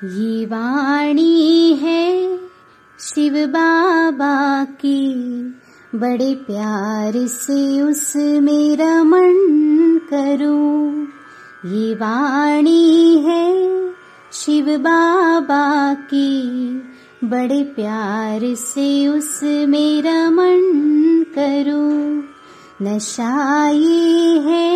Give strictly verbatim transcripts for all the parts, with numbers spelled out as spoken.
ये वाणी है शिव बाबा की, बड़े प्यार से उसमें रमण करूं। ये वाणी है शिव बाबा की, बड़े प्यार से उसमें रमण करूं। नशा ये है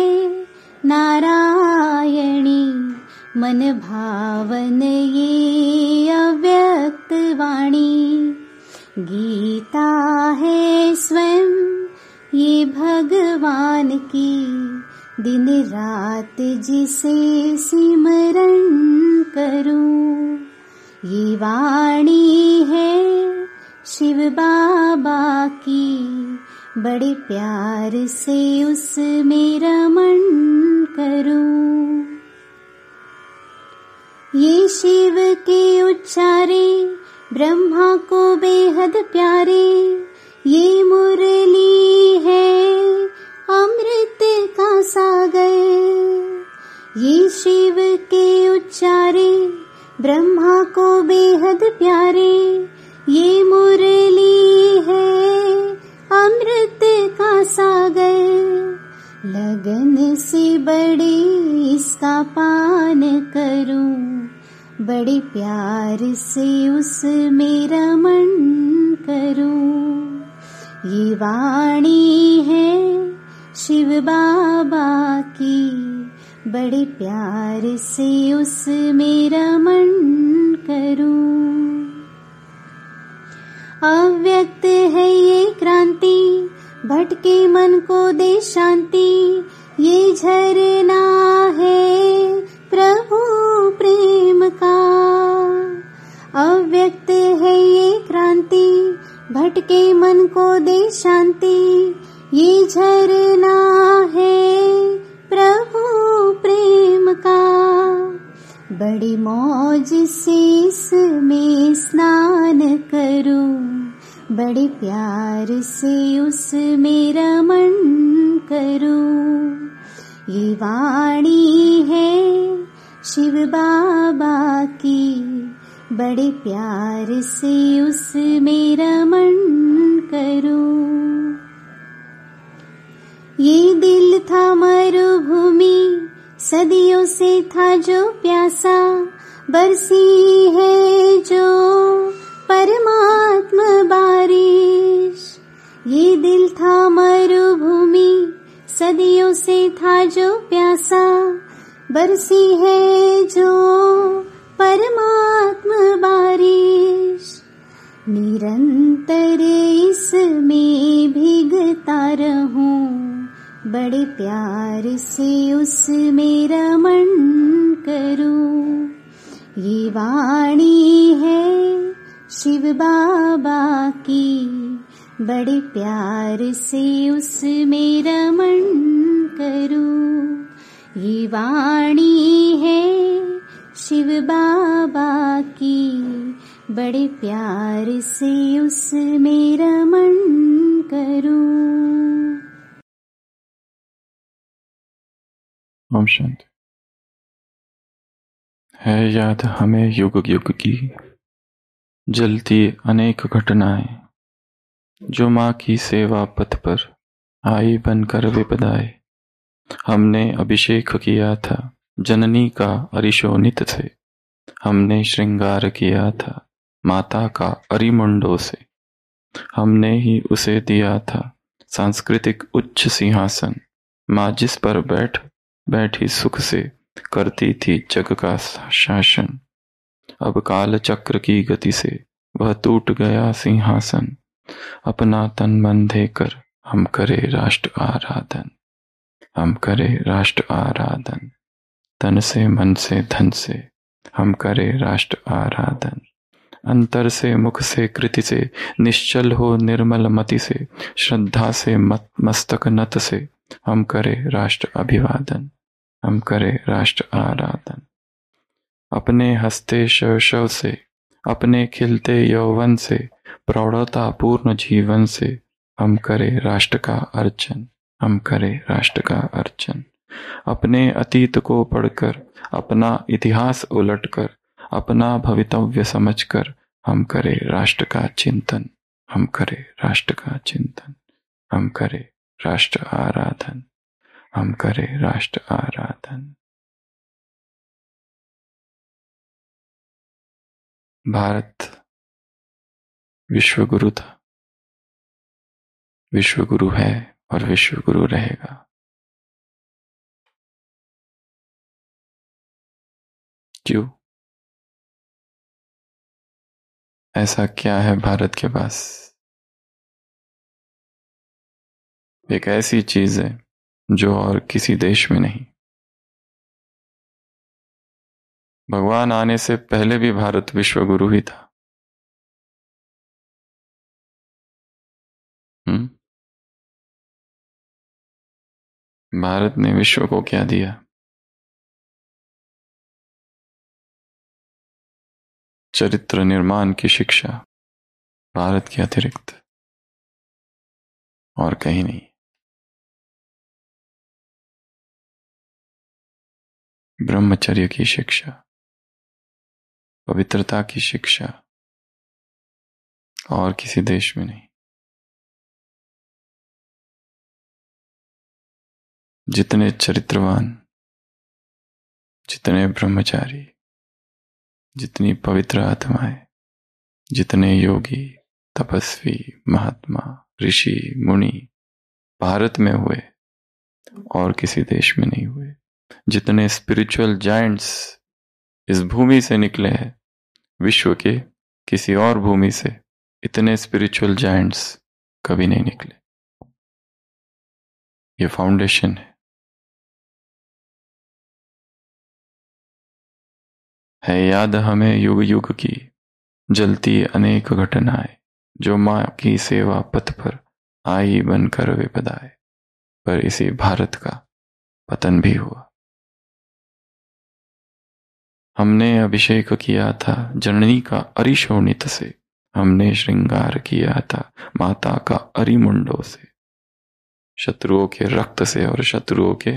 नारायणी, मन भावन ये अव्यक्त वाणी। गीता है स्वयं ये भगवान की, दिन रात जिसे सिमरण करूं। ये वाणी है शिव बाबा की, बड़े प्यार से उसमें रमण करूं। ये शिव के उच्चारे ब्रह्मा को बेहद प्यारे, ये मुरली है अमृत का सागर। ये शिव के उच्चारे ब्रह्मा को बेहद प्यारे, ये मुरली है अमृत का सागर। लगन से बड़े इसका पान करूं, बड़े प्यार से उसमें रमण करूं। ये वाणी है शिव बाबा की, बड़े प्यार से उसमें रमण करूं। अव्यक्त है ये क्रांति, भटके मन को दे शांति। ये झरना है प्रभु प्रेम का, अव्यक्त है ये क्रांति, भटके मन को दे शांति। ये झरना है प्रभु प्रेम का, बड़ी मौज से इसमें स्नान करूं, बड़े प्यार से उसमें रमण करूं। ये वाणी है शिव बाबा की, बड़े प्यार से उसमें रमण करूं। ये दिल था मरुभूमि, सदियों से था जो प्यासा, बरसी है जो परमात्मा बारिश। ये दिल था मरुभूमि, सदियों से था जो प्यासा, बरसी है जो परमात्मा बारिश। निरंतर इसमें भीगता रहूं, बड़े प्यार से उसमें रमण करूं। ये वाणी है शिव बाबा की, बड़े प्यार से उसमें रमण करूं। ये वाणी है शिव बाबा की, बड़े प्यार से उसमें रमण करूं। ओम शांति। है याद हमें युग युग की जलती अनेक घटनाएं, जो माँ की सेवा पथ पर आई बनकर विपदाएं। हमने अभिषेक किया था जननी का अरिशोनित से, हमने श्रृंगार किया था माता का अरिमुंडों से। हमने ही उसे दिया था सांस्कृतिक उच्च सिंहासन, माँ जिस पर बैठ बैठी सुख से करती थी जग का शासन। अब काल चक्र की गति से वह टूट गया सिंहासन, अपना तन मन देकर हम करे राष्ट्र आराधन, हम करे राष्ट्र आराधन। तन से मन से धन से हम करे राष्ट्र आराधन। अंतर से मुख से कृति से निश्चल हो निर्मल मति से, श्रद्धा से मत मस्तक नत से हम करे राष्ट्र अभिवादन, हम करे राष्ट्र आराधन। अपने हंसते शैशव से, अपने खिलते यौवन से, प्रौढ़ता पूर्ण जीवन से हम करे राष्ट्र का अर्चन, हम करे राष्ट्र का अर्चन। अपने अतीत को पढ़कर, अपना इतिहास उलटकर, अपना भवितव्य समझकर हम करें राष्ट्र का चिंतन, हम करें राष्ट्र का चिंतन, हम करें राष्ट्र आराधन, हम करें राष्ट्र आराधन। भारत विश्व गुरु था, विश्व गुरु है और विश्व गुरु रहेगा। क्यों? ऐसा क्या है भारत के पास? एक ऐसी चीज है जो और किसी देश में नहीं। भगवान आने से पहले भी भारत विश्व गुरु ही था। हम्म भारत ने विश्व को क्या दिया? चरित्र निर्माण की शिक्षा, भारत के अतिरिक्त और कहीं नहीं। ब्रह्मचर्य की शिक्षा, पवित्रता की शिक्षा और किसी देश में नहीं। जितने चरित्रवान, जितने ब्रह्मचारी, जितनी पवित्र आत्माएं, जितने योगी, तपस्वी, महात्मा, ऋषि, मुनि भारत में हुए और किसी देश में नहीं हुए। जितने स्पिरिचुअल जायंट्स इस भूमि से निकले हैं, विश्व के किसी और भूमि से इतने स्पिरिचुअल जायंट्स कभी नहीं निकले। ये फाउंडेशन है। है याद हमें युग युग की जलती अनेक घटनाएं, जो मां की सेवा पथ पर आई बनकर विपदाए, पर इसी भारत का पतन भी हुआ। हमने अभिषेक किया था जननी का अरिशोणित से, हमने श्रृंगार किया था माता का अरिमुंडों से। शत्रुओं के रक्त से और शत्रुओं के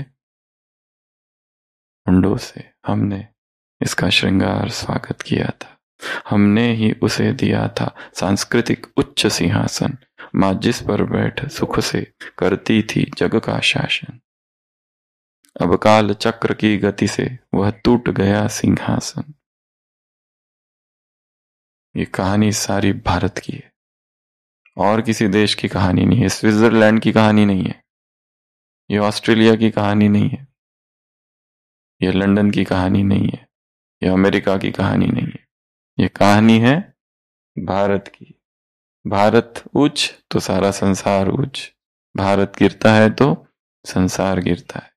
मुंडों से हमने इसका श्रृंगार स्वागत किया था। हमने ही उसे दिया था सांस्कृतिक उच्च सिंहासन, मां जिस पर बैठ सुख से करती थी जग का शासन। अब काल चक्र की गति से वह टूट गया सिंहासन। ये कहानी सारी भारत की है और किसी देश की कहानी नहीं है। स्विट्जरलैंड की कहानी नहीं है, ये ऑस्ट्रेलिया की कहानी नहीं है, ये लंदन की कहानी नहीं है, ये अमेरिका की कहानी नहीं है। ये कहानी है भारत की। भारत ऊंच तो सारा संसार ऊंच, भारत गिरता है तो संसार गिरता है।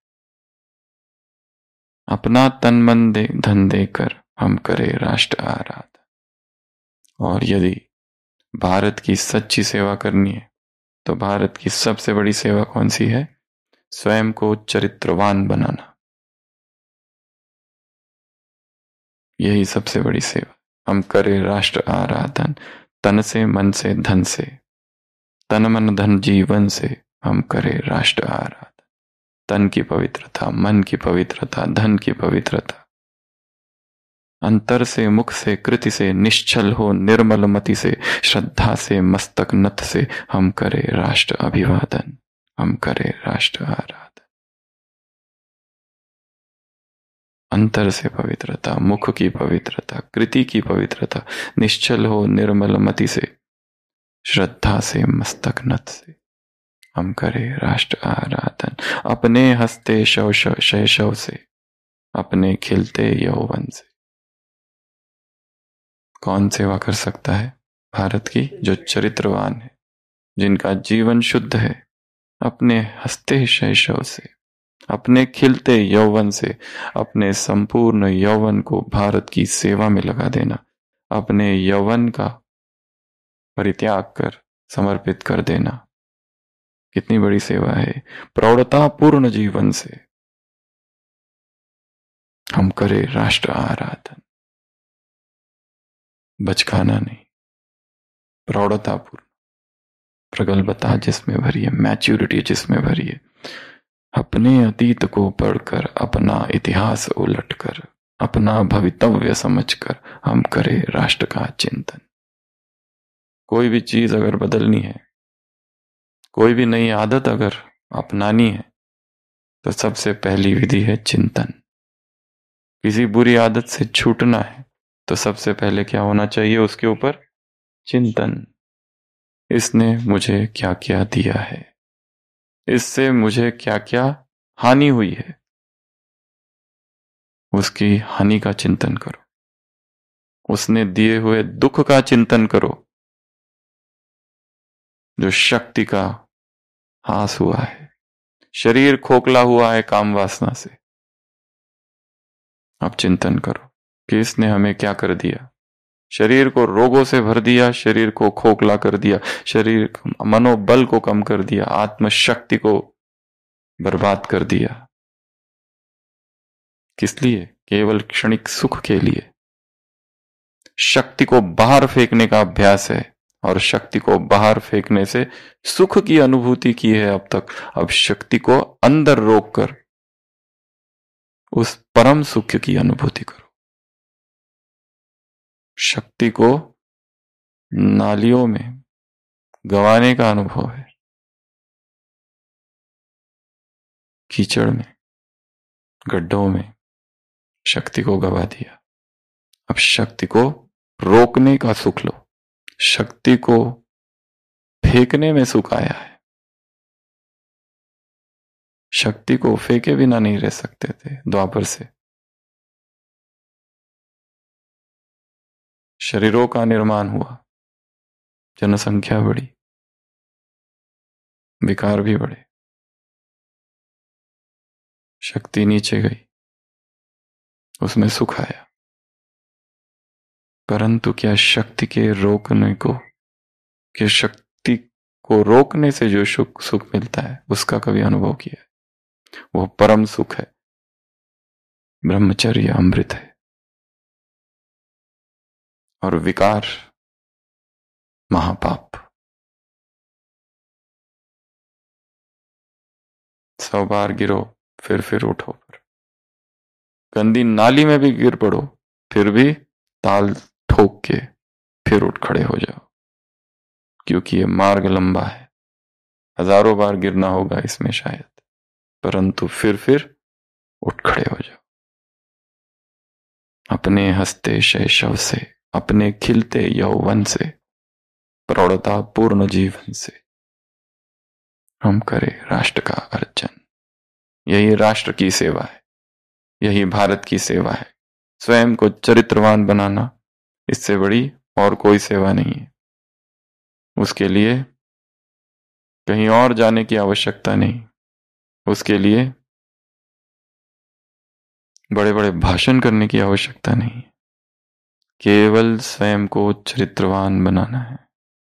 अपना तन मन दे धन देकर हम करें राष्ट्र आराधन। और यदि भारत की सच्ची सेवा करनी है तो भारत की सबसे बड़ी सेवा कौन सी है? स्वयं को चरित्रवान बनाना। यही सबसे बड़ी सेवा। हम करें राष्ट्र आराधन, तन से, मन से, धन से, तन मन धन जीवन से हम करें राष्ट्र आराधन। तन की पवित्रता, मन की पवित्रता, धन की पवित्रता, अंतर से, मुख से, कृति से, निश्चल हो निर्मल मति से, श्रद्धा से, मस्तक नथ से हम करें राष्ट्र अभिवादन, हम करें राष्ट्र आराधन। अंतर से पवित्रता, मुख की पवित्रता, कृति की पवित्रता, निश्चल हो निर्मल मति से, श्रद्धा से, मस्तक नथ से हम करें राष्ट्र आराधन। अपने हंसते शव शैशव से, अपने खिलते यौवन से। कौन सेवा कर सकता है भारत की? जो चरित्रवान है, जिनका जीवन शुद्ध है। अपने हंसते शैशव से, अपने खिलते यौवन से, अपने संपूर्ण यौवन को भारत की सेवा में लगा देना, अपने यौवन का परित्याग कर समर्पित कर देना, कितनी बड़ी सेवा है। प्रौढ़तापूर्ण जीवन से हम करें राष्ट्र आराधन। बचकाना नहीं, प्रौढ़तापूर्ण, प्रगल्भता जिसमें भरी है, मैच्योरिटी जिसमें भरी है। अपने अतीत को पढ़कर, अपना इतिहास उलटकर अपना भवितव्य समझकर हम करें राष्ट्र का चिंतन। कोई भी चीज अगर बदलनी है, कोई भी नई आदत अगर अपनानी है, तो सबसे पहली विधि है चिंतन। किसी बुरी आदत से छूटना है तो सबसे पहले क्या होना चाहिए उसके ऊपर? चिंतन। इसने मुझे क्या क्या दिया है, इससे मुझे क्या क्या हानि हुई है, उसकी हानि का चिंतन करो। उसने दिए हुए दुख का चिंतन करो, जो शक्ति का हास हुआ है, शरीर खोखला हुआ है काम वासना से। अब चिंतन करो कि इसने हमें क्या कर दिया। शरीर को रोगों से भर दिया, शरीर को खोखला कर दिया, शरीर मनोबल को कम कर दिया, आत्मशक्ति को बर्बाद कर दिया। किस लिए? केवल क्षणिक सुख के लिए। शक्ति को बाहर फेंकने का अभ्यास है, और शक्ति को बाहर फेंकने से सुख की अनुभूति की है अब तक। अब शक्ति को अंदर रोककर उस परम सुख की अनुभूति करो। शक्ति को नालियों में गंवाने का अनुभव है, कीचड़ में, गड्ढों में शक्ति को गवा दिया। अब शक्ति को रोकने का सुख लो। शक्ति को फेंकने में सुख आया है। शक्ति को फेंके बिना नहीं रह सकते थे द्वापर से। शरीरों का निर्माण हुआ, जनसंख्या बढ़ी, विकार भी बढ़े, शक्ति नीचे गई, उसमें सुख आया। परंतु क्या शक्ति के रोकने को, क्या शक्ति को रोकने से जो सुख सुख मिलता है उसका कभी अनुभव किया है? वो परम सुख है, ब्रह्मचर्य अमृत है। और विकार महापाप। सौ बार गिरो फिर फिर उठो, पर गंदी नाली में भी गिर पड़ो फिर भी ताल ठोक के फिर उठ खड़े हो जाओ, क्योंकि ये मार्ग लंबा है। हजारों बार गिरना होगा इसमें शायद, परंतु फिर फिर उठ खड़े हो जाओ। अपने हंसते शैशव से, अपने खिलते यौवन से, प्रौढ़ता पूर्ण जीवन से हम करें राष्ट्र का अर्चन। यही राष्ट्र की सेवा है, यही भारत की सेवा है। स्वयं को चरित्रवान बनाना, इससे बड़ी और कोई सेवा नहीं है। उसके लिए कहीं और जाने की आवश्यकता नहीं। उसके लिए बड़े बड़े भाषण करने की आवश्यकता नहीं। केवल स्वयं को चरित्रवान बनाना है।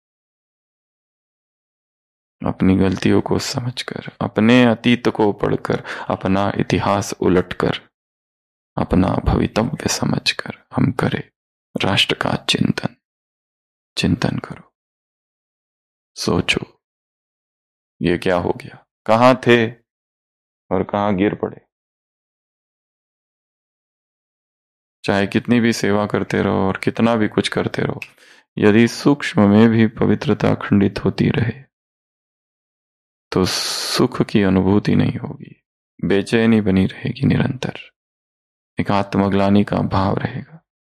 अपनी गलतियों को समझकर, अपने अतीत को पढ़कर, अपना इतिहास उलटकर, अपना भवितव्य समझकर हम करें राष्ट्र का चिंतन। चिंतन करो, सोचो ये क्या हो गया, कहां थे और कहां गिर पड़े। चाहे कितनी भी सेवा करते रहो और कितना भी कुछ करते रहो, यदि सूक्ष्म में भी पवित्रता खंडित होती रहे तो सुख की अनुभूति नहीं होगी। बेचैनी बनी रहेगी निरंतर, एक आत्मग्लानि का भाव रहेगा।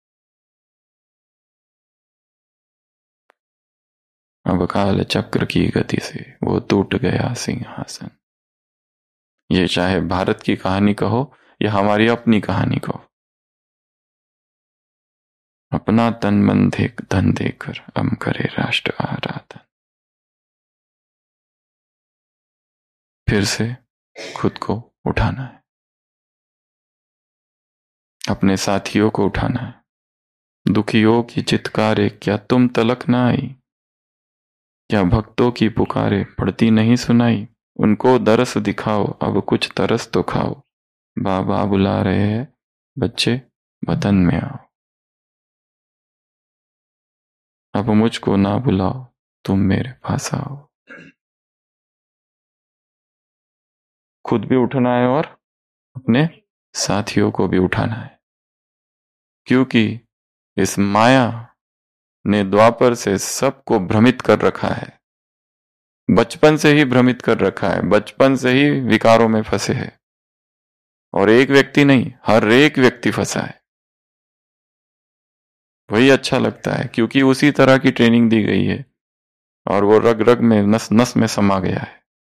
अब काल चक्र की गति से वो टूट गया सिंहासन। ये चाहे भारत की कहानी कहो या हमारी अपनी कहानी कहो, अपना तन मन देख धन देकर हम करे राष्ट्र आराधन। फिर से खुद को उठाना है, अपने साथियों को उठाना है। दुखियों की चित्कारे क्या तुम तलक ना आई, क्या भक्तों की पुकारे पड़ती नहीं सुनाई। उनको दरस दिखाओ, अब कुछ तरस तो खाओ। बाबा बुला रहे हैं बच्चे, वतन में आओ। अब मुझको ना बुलाओ, तुम मेरे पास आओ। खुद भी उठना है और अपने साथियों को भी उठाना है। क्योंकि इस माया ने द्वापर से सबको भ्रमित कर रखा है, बचपन से ही भ्रमित कर रखा है, बचपन से ही विकारों में फंसे हैं। और एक व्यक्ति नहीं, हर एक व्यक्ति फंसा है। वही अच्छा लगता है क्योंकि उसी तरह की ट्रेनिंग दी गई है और वो रग रग में, नस नस में समा गया है।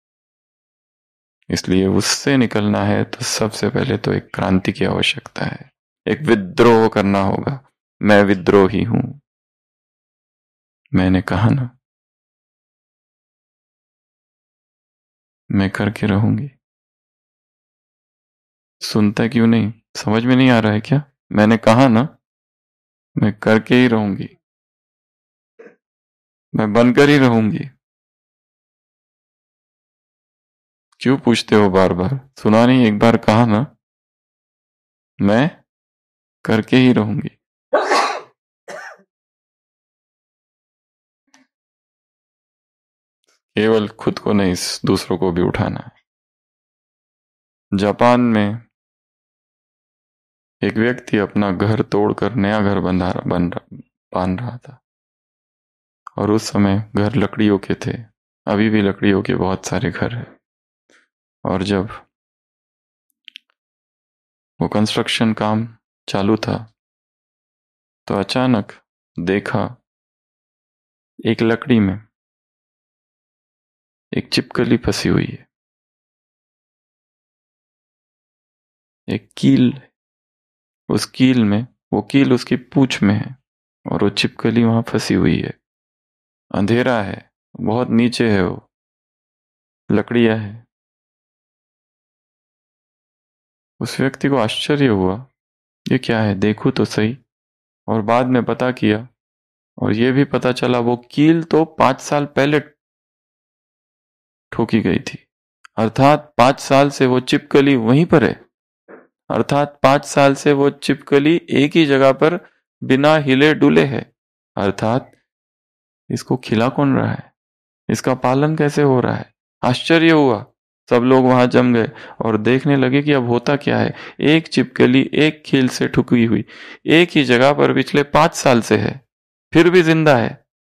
इसलिए उससे निकलना है तो सबसे पहले तो एक क्रांति की आवश्यकता है, एक विद्रोह करना होगा। मैं विद्रोही हूं, मैंने कहा ना, मैं करके रहूंगी। सुनता क्यों नहीं? समझ में नहीं आ रहा है क्या? मैंने कहा ना, मैं करके ही रहूंगी, मैं बनकर ही रहूंगी। क्यों पूछते हो बार बार? सुना नहीं? एक बार कहा ना, मैं करके ही रहूंगी। केवल खुद को नहीं, दूसरों को भी उठाना है। जापान में एक व्यक्ति अपना घर तोड़कर नया घर बंधा बन बांध रहा था और उस समय घर लकड़ियों के थे। अभी भी लकड़ियों के बहुत सारे घर हैं। और जब वो कंस्ट्रक्शन काम चालू था तो अचानक देखा एक लकड़ी में एक छिपकली फंसी हुई है, एक कील। उस कील में, वो कील उसकी पूंछ में है और वो छिपकली वहां फंसी हुई है। अंधेरा है, बहुत नीचे है, वो लकड़ियां है। उस व्यक्ति को आश्चर्य हुआ, ये क्या है, देखूं तो सही। और बाद में पता किया और ये भी पता चला वो कील तो पांच साल पहले ठोकी गई थी। अर्थात पांच साल से वो छिपकली वहीं पर है। अर्थात पांच साल से वो छिपकली एक ही जगह पर बिना हिले डुले है। अर्थात इसको खिला कौन रहा है, इसका पालन कैसे हो रहा है? आश्चर्य हुआ। सब लोग वहां जम गए और देखने लगे कि अब होता क्या है। एक छिपकली एक कील से ठुकी हुई एक ही जगह पर पिछले पांच साल से है, फिर भी जिंदा है।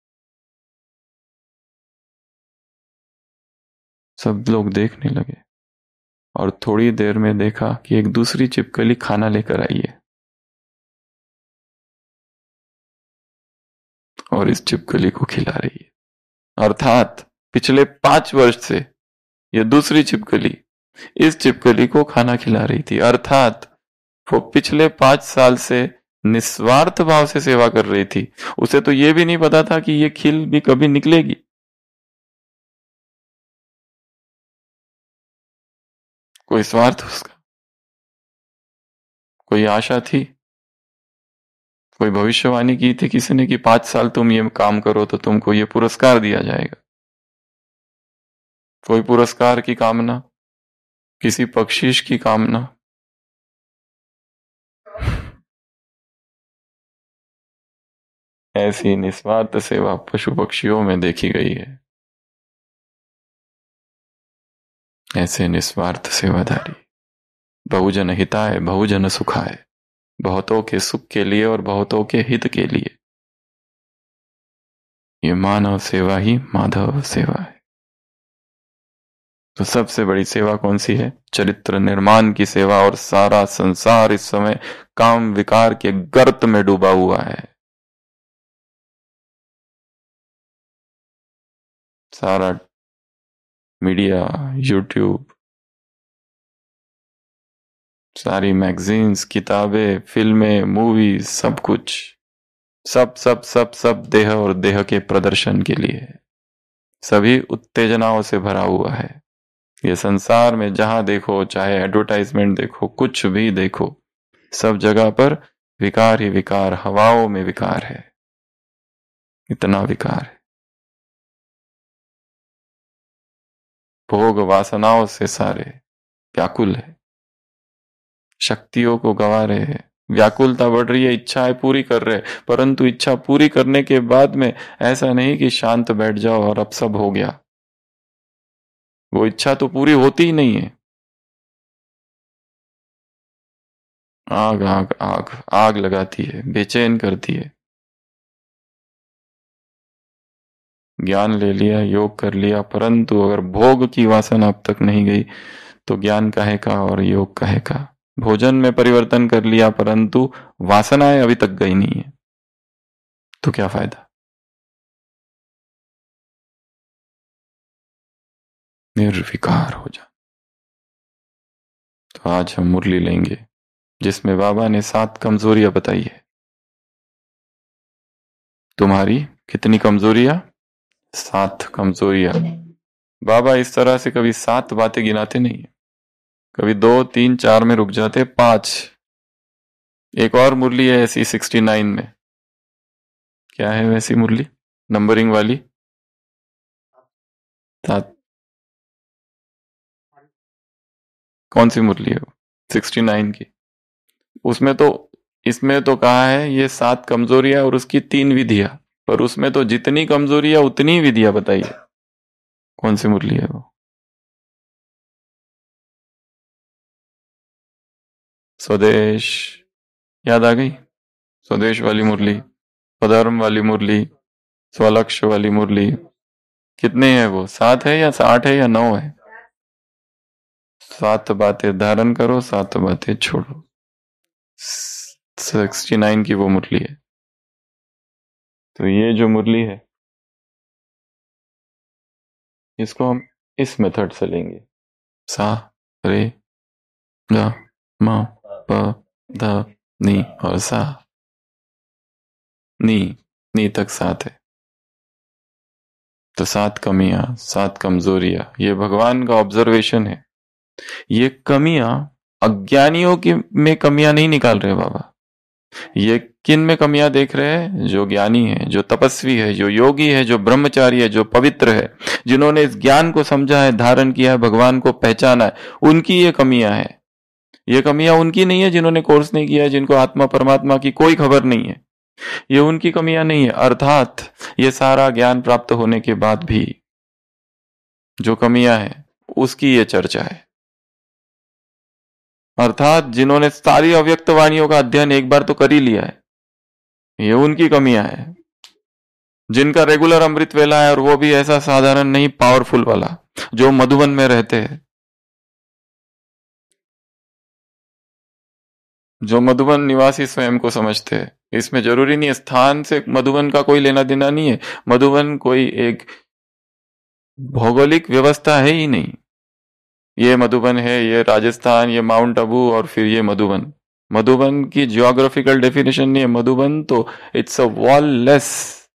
सब लोग देखने लगे और थोड़ी देर में देखा कि एक दूसरी छिपकली खाना लेकर आई है और इस छिपकली को खिला रही है। अर्थात पिछले पांच वर्ष से ये दूसरी छिपकली इस छिपकली को खाना खिला रही थी। अर्थात वो पिछले पांच साल से निस्वार्थ भाव से सेवा कर रही थी। उसे तो ये भी नहीं पता था कि ये खील भी कभी निकलेगी। कोई स्वार्थ उसका, कोई आशा थी, कोई भविष्यवाणी की थी किसी ने कि पांच साल तुम ये काम करो तो तुमको ये पुरस्कार दिया जाएगा। कोई पुरस्कार की कामना, किसी बख्शीश की कामना। ऐसी निस्वार्थ सेवा पशु पक्षियों में देखी गई है। ऐसे निस्वार्थ सेवाधारी, बहुजन हिताय बहुजन सुखाय, बहुतों के सुख के लिए और बहुतों के हित के लिए। ये मानव सेवा ही माधव सेवा है। तो सबसे बड़ी सेवा कौन सी है? चरित्र निर्माण की सेवा। और सारा संसार इस समय काम विकार के गर्त में डूबा हुआ है। सारा मीडिया, यूट्यूब, सारी मैगजीन्स, किताबें, फिल्में, मूवीज, सब कुछ, सब सब सब सब देह और देह के प्रदर्शन के लिए है। सभी उत्तेजनाओं से भरा हुआ है। ये संसार में जहां देखो, चाहे एडवर्टाइजमेंट देखो, कुछ भी देखो, सब जगह पर विकार ही विकार, हवाओं में विकार है। इतना विकार है। भोग वासनाओं से सारे व्याकुल है, शक्तियों को गवा रहे हैं, व्याकुलता बढ़ रही है, इच्छाएं पूरी कर रहे, परंतु इच्छा पूरी करने के बाद में ऐसा नहीं कि शांत बैठ जाओ और अब सब हो गया। वो इच्छा तो पूरी होती ही नहीं है। आग आग आग आग लगाती है, बेचैन करती है। ज्ञान ले लिया, योग कर लिया, परंतु अगर भोग की वासना अब तक नहीं गई तो ज्ञान काहे का और योग काहे का। भोजन में परिवर्तन कर लिया परंतु वासनाएं अभी तक गई नहीं है, तो क्या फायदा। निर्विकार हो जा। तो आज हम मुरली लेंगे जिसमें बाबा ने सात कमजोरियां बताई है। तुम्हारी कितनी कमजोरियां? सात कमजोरियां। बाबा इस तरह से कभी सात बातें गिनाते नहीं है, कभी दो तीन चार में रुक जाते, पांच। एक और मुरली है ऐसी सिक्सटी नाइन में। क्या है वैसी मुरली नंबरिंग वाली? सात। कौन सी मुरली है वो? सिक्सटी नाइन की। उसमें तो, इसमें तो कहा है ये सात कमजोरियां और उसकी तीन विधियां, पर उसमें तो जितनी कमजोरियां उतनी विधियां बताई है। कौन सी मुरली है वो? स्वदेश। याद आ गई? स्वदेश वाली मुरली, स्वधर्म वाली मुरली, स्वलक्ष्य वाली मुरली। कितने हैं वो? सात है या आठ है या नौ है? सात बातें धारण करो, सात बातें छोड़ो। सिक्सटी नाइन की वो मुरली है। तो ये जो मुरली है इसको हम इस मेथड से लेंगे। सा रे ग म प ध नी और सा। नी नी तक सात है। तो सात कमियां, सात कमजोरियां, ये भगवान का ऑब्जर्वेशन है। ये कमियां अज्ञानियों की में कमियां नहीं निकाल रहे बाबा। ये किन में कमियां देख रहे हैं? जो ज्ञानी है, जो तपस्वी है, जो योगी है, जो ब्रह्मचारी है, जो पवित्र है, जिन्होंने इस ज्ञान को समझा है, धारण किया है, भगवान को पहचाना है, उनकी ये कमियां है। ये कमियां उनकी नहीं है जिन्होंने कोर्स नहीं किया है, जिनको आत्मा परमात्मा की कोई खबर नहीं है। ये उनकी कमियां नहीं है। अर्थात ये सारा ज्ञान प्राप्त होने के बाद भी जो कमियां हैं उसकी ये चर्चा है। अर्थात जिन्होंने सारी अव्यक्त वाणियों का अध्ययन एक बार तो कर ही लिया है, ये उनकी कमियां हैं। जिनका रेगुलर अमृत वेला है और वो भी ऐसा साधारण नहीं, पावरफुल वाला, जो मधुबन में रहते हैं, जो मधुबन निवासी स्वयं को समझते हैं। इसमें जरूरी नहीं है स्थान से मधुबन का कोई लेना देना नहीं है। मधुबन कोई एक भौगोलिक व्यवस्था है ही नहीं। ये मधुबन है, ये राजस्थान, ये माउंट आबू और फिर ये मधुबन। मधुबन की जियोग्राफिकल डेफिनेशन नहीं है। मधुबन तो इट्स अ वॉललेस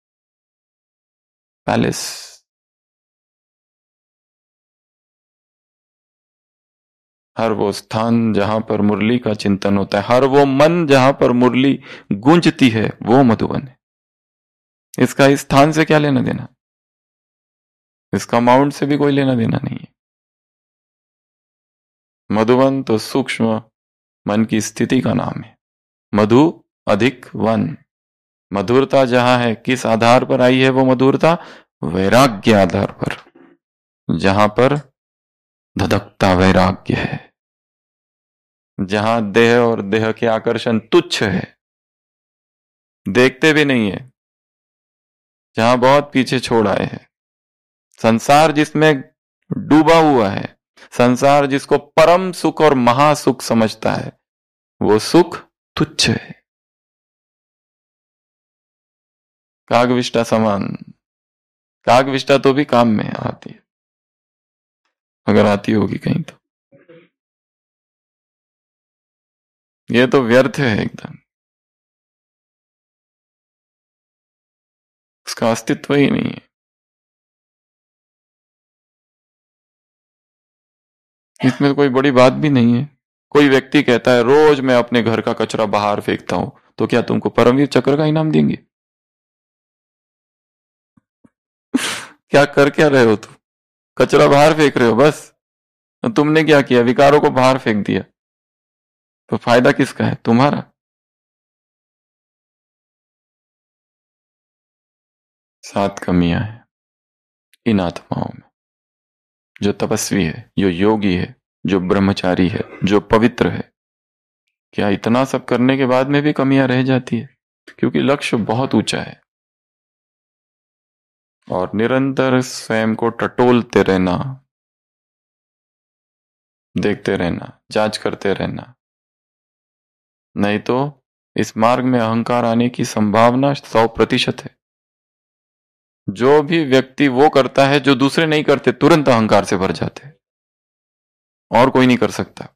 पैलेस। हर वो स्थान जहां पर मुरली का चिंतन होता है, हर वो मन जहां पर मुरली गूंजती है, वो मधुबन है। इसका इस स्थान से क्या लेना देना? इसका माउंट से भी कोई लेना देना नहीं है। मधुवन तो सूक्ष्म मन की स्थिति का नाम है। मधु अधिक वन। मधुरता जहां है, किस आधार पर आई है वो मधुरता? वैराग्य आधार पर। जहां पर धधकता वैराग्य है, जहां देह और देह के आकर्षण तुच्छ है, देखते भी नहीं है, जहां बहुत पीछे छोड़ आए हैं, संसार जिसमें डूबा हुआ है, संसार जिसको परम सुख और महासुख समझता है, वो सुख तुच्छ है। कागविष्टा समान। कागविष्टा तो भी काम में आती है, अगर आती होगी कहीं तो। ये तो व्यर्थ है एकदम, उसका अस्तित्व ही नहीं है। इसमें कोई बड़ी बात भी नहीं है। कोई व्यक्ति कहता है रोज मैं अपने घर का कचरा बाहर फेंकता हूं, तो क्या तुमको परमवीर चक्र का इनाम देंगे? क्या कर क्या रहे हो तुम? कचरा बाहर फेंक रहे हो बस। तो तुमने क्या किया? विकारों को बाहर फेंक दिया। तो फायदा किसका है? तुम्हारा। सात कमियां हैं इन आत्माओं में। जो तपस्वी है, जो योगी है, जो ब्रह्मचारी है, जो पवित्र है, क्या इतना सब करने के बाद में भी कमियां रह जाती है? क्योंकि लक्ष्य बहुत ऊंचा है और निरंतर स्वयं को टटोलते रहना, देखते रहना, जांच करते रहना, नहीं तो इस मार्ग में अहंकार आने की संभावना सौ प्रतिशत है। जो भी व्यक्ति वो करता है जो दूसरे नहीं करते, तुरंत अहंकार से भर जाते, और कोई नहीं कर सकता।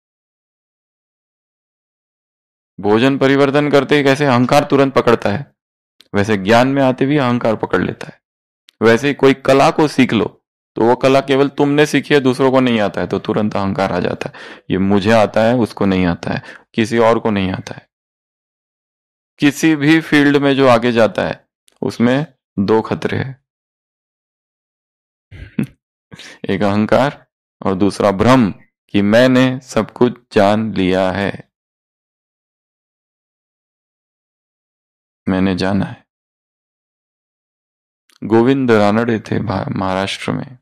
भोजन परिवर्तन करते कैसे अहंकार तुरंत पकड़ता है, वैसे ज्ञान में आते भी अहंकार पकड़ लेता है। वैसे ही कोई कला को सीख लो तो वो कला केवल तुमने सीखी है, दूसरों को नहीं आता है, तो तुरंत अहंकार आ जाता है, ये मुझे आता है, उसको नहीं आता है, किसी और को नहीं आता है। किसी भी फील्ड में जो आगे जाता है उसमें दो खतरे हैं एक अहंकार और दूसरा भ्रम कि मैंने सब कुछ जान लिया है, मैंने जाना है। गोविंद रानडे थे महाराष्ट्र में,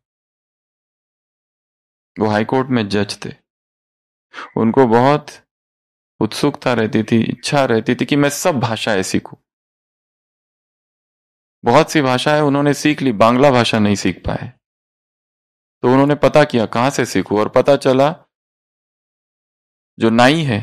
वो हाईकोर्ट में जज थे। उनको बहुत उत्सुकता रहती थी, इच्छा रहती थी कि मैं सब भाषाएं सीखूं। बहुत सी भाषाएं उन्होंने सीख ली, बांग्ला भाषा नहीं सीख पाए। तो उन्होंने पता किया कहां से सीखूं, और पता चला जो नाई है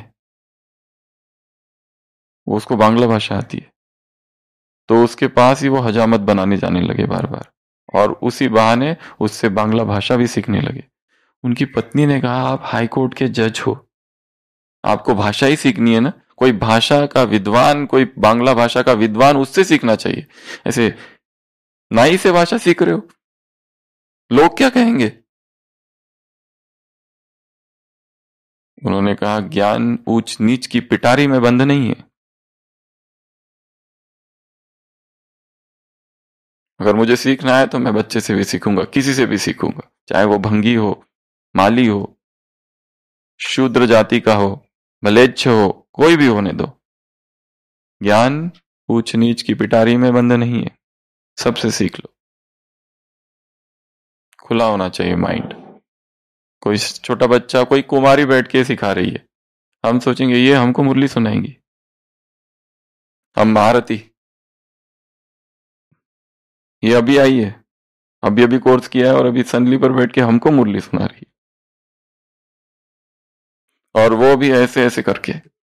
वो उसको बांग्ला भाषा आती है, तो उसके पास ही वो हजामत बनाने जाने लगे बार बार, और उसी बहाने उससे बांग्ला भाषा भी सीखने लगे। उनकी पत्नी ने कहा, आप हाईकोर्ट के जज हो, आपको भाषा ही सीखनी है ना, कोई भाषा का विद्वान, कोई बांग्ला भाषा का विद्वान, उससे सीखना चाहिए। ऐसे नाई से भाषा सीख रहे हो, लोग क्या कहेंगे? उन्होंने कहा, ज्ञान ऊंच नीच की पिटारी में बंद नहीं है। अगर मुझे सीखना है तो मैं बच्चे से भी सीखूंगा, किसी से भी सीखूंगा, चाहे वो भंगी हो, माली हो, शूद्र जाति का हो, मलेच्छ हो, कोई भी होने दो। ज्ञान ऊंच नीच की पिटारी में बंद नहीं है, सबसे सीख लो। खुला होना चाहिए माइंड। कोई छोटा बच्चा, कोई कुमारी बैठ के सिखा रही है, हम सोचेंगे ये हमको मुरली सुनाएंगी, हम महारथी, ये अभी आई है, अभी अभी कोर्स किया है और अभी संदली पर बैठ के हमको मुरली सुना रही है, और वो भी ऐसे ऐसे करके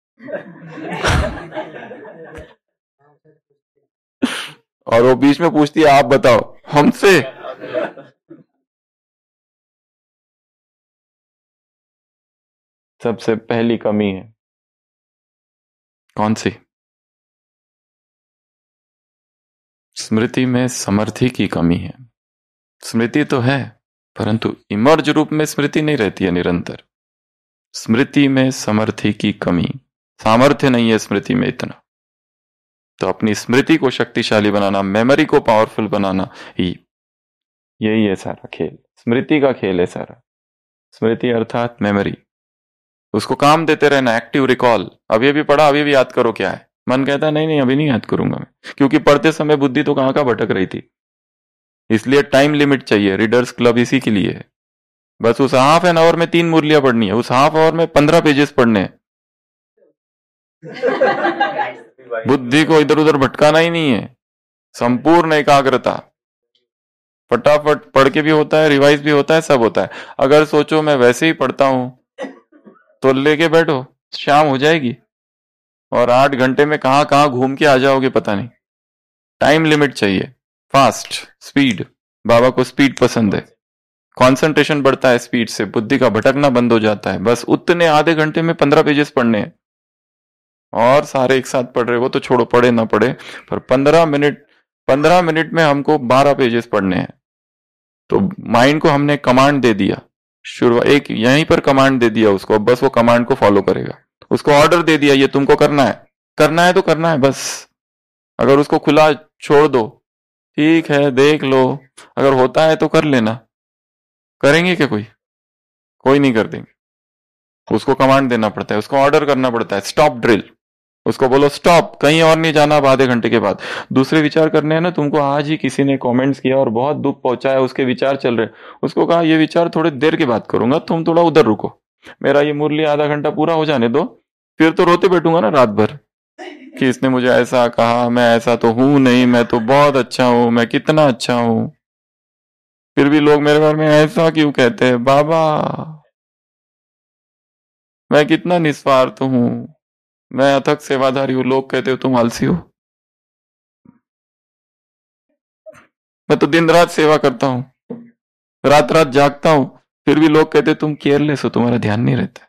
और वो बीच में पूछती है, आप बताओ हमसे। सबसे पहली कमी है कौन सी? स्मृति में समर्थी की कमी है। स्मृति तो है, परंतु इमर्ज रूप में स्मृति नहीं रहती है निरंतर। स्मृति में समर्थी की कमी, सामर्थ्य नहीं है स्मृति में इतना। तो अपनी स्मृति को शक्तिशाली बनाना, मेमोरी को पावरफुल बनाना, ही यही है सारा खेल, स्मृति का खेल है सारा। स्मृति अर्थात मेमोरी, उसको काम देते रहना, एक्टिव रिकॉल। अभी अभी पढ़ा, अभी भी याद करो क्या है। मन कहता है नहीं नहीं अभी नहीं याद करूंगा मैं, क्योंकि पढ़ते समय बुद्धि तो कहां का भटक रही थी। इसलिए टाइम लिमिट चाहिए, रीडर्स क्लब इसी के लिए है। बस उस हाफ एन आवर में तीन मुरलियां पढ़नी है, उस हाफ आवर में पंद्रह पेजेस पढ़ने हैं। बुद्धि को इधर उधर भटकाना ही नहीं है, संपूर्ण एकाग्रता। फटाफट पढ़ के भी होता है, रिवाइज भी होता है, सब होता है। अगर सोचो मैं वैसे ही पढ़ता हूं तो लेके बैठो, शाम हो जाएगी और आठ घंटे में कहां कहां घूम के आ जाओगे पता नहीं। टाइम लिमिट चाहिए, फास्ट, स्पीड। बाबा को स्पीड पसंद है, कंसंट्रेशन बढ़ता है स्पीड से, बुद्धि का भटकना बंद हो जाता है। बस उतने आधे घंटे में पंद्रह पेजेस पढ़ने हैं, और सारे एक साथ पढ़ रहे हो तो छोड़ो, पढ़े ना पढ़े, पर पंद्रह मिनट पंद्रह मिनट में हमको बारह पेजेस पढ़ने हैं। तो माइंड को हमने कमांड दे दिया, शुरू एक यहीं पर कमांड दे दिया उसको, बस वो कमांड को फॉलो करेगा। उसको ऑर्डर दे दिया, ये तुमको करना है, करना है तो करना है बस। अगर उसको खुला छोड़ दो, ठीक है देख लो, अगर होता है तो कर लेना। करेंगे क्या कोई? कोई नहीं कर देंगे। उसको कमांड देना पड़ता है, उसको ऑर्डर करना पड़ता है, स्टॉप ड्रिल। उसको बोलो स्टॉप, कहीं और नहीं जाना अब आधे घंटे के बाद। दूसरे विचार करने हैं ना तुमको। आज ही किसी ने कमेंट्स किया और बहुत दुख पहुंचा है, उसके विचार चल रहे, उसको कहा ये विचार थोड़ी देर के बाद करूंगा, तुम थोड़ा उधर रुको, मेरा ये मुरली आधा घंटा पूरा हो जाने दो, फिर तो रोते बैठूंगा ना रात भर कि इसने मुझे ऐसा कहा, मैं ऐसा तो हूं नहीं, मैं तो बहुत अच्छा हूं, मैं कितना अच्छा हूं, फिर भी लोग मेरे बारे में ऐसा क्यों कहते हैं। बाबा मैं कितना निस्वार्थ हूं, मैं अथक सेवाधारी हूं, लोग कहते हो तुम आलसी हो। मैं तो दिन रात सेवा करता हूं, रात रात जागता हूं, फिर भी लोग कहते तुम केयरलेस हो, तुम्हारा ध्यान नहीं रहता।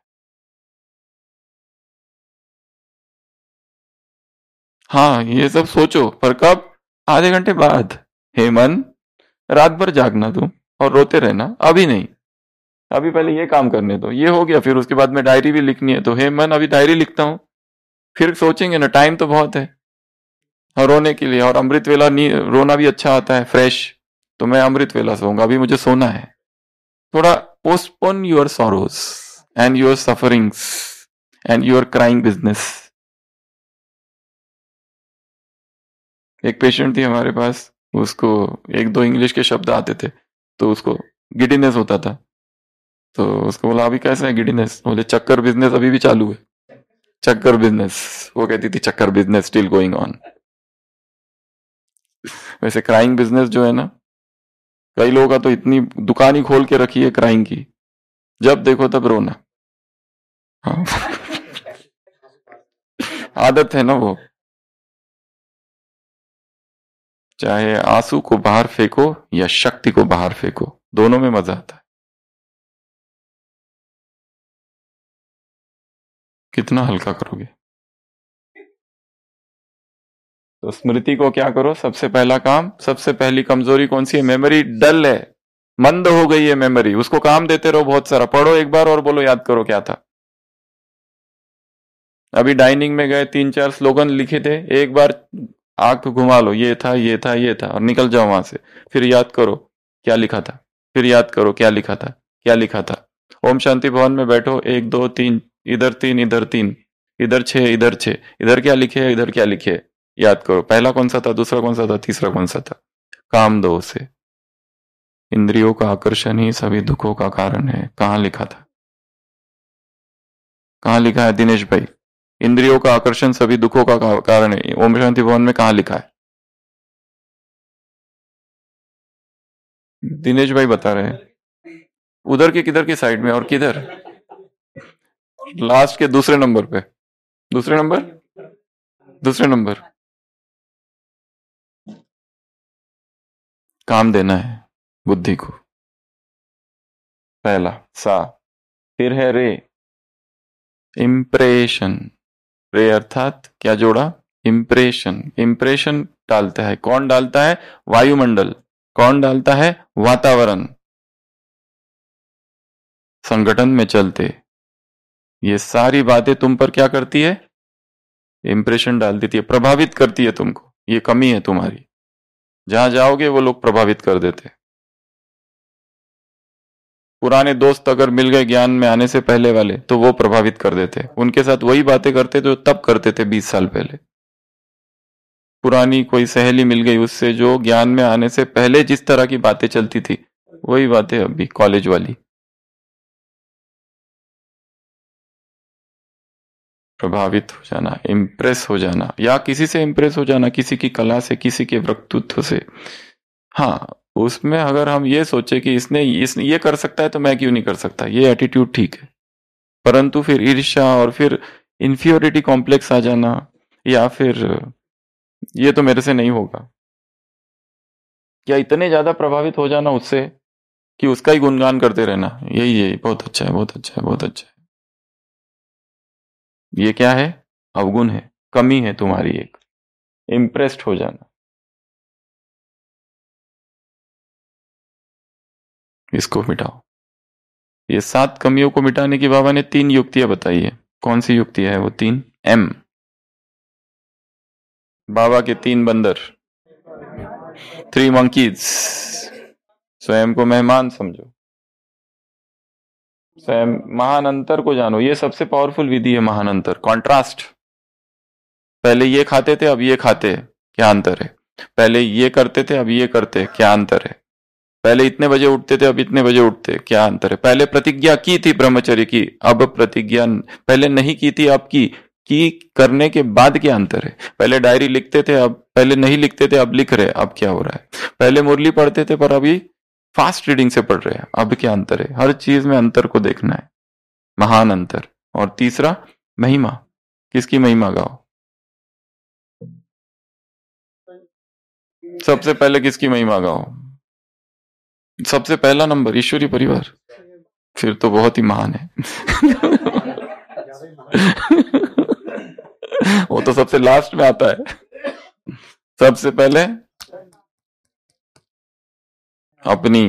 हाँ ये सब सोचो, पर कब? आधे घंटे बाद। हे मन, रात भर जागना तुम और रोते रहना, अभी नहीं, अभी पहले ये काम करने दो, ये हो गया, फिर उसके बाद में डायरी भी लिखनी है, तो हे मन अभी डायरी लिखता हूं, फिर सोचेंगे ना, टाइम तो बहुत है और रोने के लिए। और अमृत वेला नी रोना भी अच्छा आता है, फ्रेश, तो मैं अमृत वेला सोऊंगा, अभी मुझे सोना है। थोड़ा postpone your sorrows and your sufferings and your crying business. एक पेशेंट थी हमारे पास, उसको एक दो इंग्लिश के शब्द आते थे, तो उसको गिडीनेस होता था, तो उसको बोला अभी कैसा है गिडीनेस? बोले चक्कर बिजनेस अभी भी चालू है, चक्कर बिजनेस। वो कहती थी चक्कर बिजनेस स्टिल गोइंग ऑन। वैसे क्राइंग बिजनेस जो है ना, कई लोगों का तो इतनी दुकान ही खोल के रखी है क्राइंग की, जब देखो तब रोना। हाँ आदत है ना वो। चाहे आंसू को बाहर फेंको या शक्ति को बाहर फेंको, दोनों में मजा आता है। कितना हल्का करोगे? तो स्मृति को क्या करो, सबसे पहला काम, सबसे पहली कमजोरी कौन सी है? मेमोरी डल है, मंद हो गई है मेमोरी, उसको काम देते रहो बहुत सारा, पढ़ो एक बार और बोलो याद करो क्या था। अभी डाइनिंग में गए, तीन चार स्लोगन लिखे थे, एक बार आंख घुमा लो, ये था ये था ये था, और निकल जाओ वहां से, फिर याद करो क्या लिखा था, फिर याद करो क्या लिखा था, क्या लिखा था। ओम शांति भवन में बैठो, एक दो तीन, इधर तीन इधर तीन, इधर छह इधर छह, इधर क्या लिखे है इधर क्या लिखे है, याद करो पहला कौन सा था, दूसरा कौन सा था, तीसरा कौन सा था। काम दो उसे। इंद्रियों का आकर्षण ही सभी दुखों का कारण है, कहाँ लिखा था, कहाँ लिखा है दिनेश भाई? इंद्रियों का आकर्षण सभी दुखों का कारण है, ओम शांति भवन में कहाँ लिखा है? दिनेश भाई बता रहे हैं। उधर के किधर की साइड में, और किधर? लास्ट के दूसरे नंबर पे, दूसरे नंबर, दूसरे नंबर। काम देना है बुद्धि को, पहला सा। फिर है रे, इम्प्रेशन। रे अर्थात क्या जोड़ा? इम्प्रेशन। इम्प्रेशन डालता है कौन? डालता है वायुमंडल। कौन डालता है? वातावरण। संगठन में चलते ये सारी बातें तुम पर क्या करती है? इम्प्रेशन डाल देती है, प्रभावित करती है तुमको। ये कमी है तुम्हारी, जहां जाओगे वो लोग प्रभावित कर देते। पुराने दोस्त अगर मिल गए ज्ञान में आने से पहले वाले, तो वो प्रभावित कर देते, उनके साथ वही बातें करते जो तब करते थे बीस साल पहले। पुरानी कोई सहेली मिल गई, उससे जो ज्ञान में आने से पहले जिस तरह की बातें चलती थी, वही बातें अभी कॉलेज वाली। प्रभावित हो जाना, इम्प्रेस हो जाना, या किसी से इम्प्रेस हो जाना, किसी की कला से, किसी के वक्तृत्व से। हाँ, उसमें अगर हम ये सोचे कि इसने इसने ये कर सकता है तो मैं क्यों नहीं कर सकता, ये एटीट्यूड ठीक है। परंतु फिर ईर्ष्या और फिर इंफीरियोरिटी कॉम्प्लेक्स आ जाना, या फिर ये तो मेरे से नहीं होगा, या इतने ज्यादा प्रभावित हो जाना उससे कि उसका ही गुणगान करते रहना, यही यही बहुत अच्छा है, बहुत अच्छा है, बहुत अच्छा है। ये क्या है? अवगुण है, कमी है तुम्हारी एक, इम्प्रेस्ड हो जाना। इसको मिटाओ। ये सात कमियों को मिटाने की बाबा ने तीन युक्तियां बताई है। कौन सी युक्तियां है वो तीन? एम, बाबा के तीन बंदर, थ्री मंकीज। स्वयं को मेहमान समझो, स्वयं महान अंतर को जानो। ये सबसे पावरफुल विधि है, महान अंतर, कॉन्ट्रास्ट। पहले ये खाते थे अब ये खाते हैं, क्या अंतर है? पहले ये करते थे अब ये करते हैं, क्या अंतर है? पहले इतने बजे उठते थे, अब इतने बजे उठते, क्या अंतर है? पहले प्रतिज्ञा की थी ब्रह्मचर्य की, अब प्रतिज्ञा पहले नहीं की थी, अब की की करने के बाद क्या अंतर है? पहले डायरी लिखते थे, अब पहले नहीं लिखते थे, अब लिख रहे, अब क्या हो रहा है? पहले मुरली पढ़ते थे पर अभी फास्ट रीडिंग से पढ़ रहे हैं, अब क्या अंतर है? हर चीज में अंतर को देखना है, महान अंतर। और तीसरा महिमा, किसकी महिमा गाओ? सबसे पहले किसकी महिमा गाओ? सबसे पहला नंबर ईश्वरी परिवार, फिर तो बहुत ही महान है। वो तो सबसे लास्ट में आता है। सबसे पहले अपनी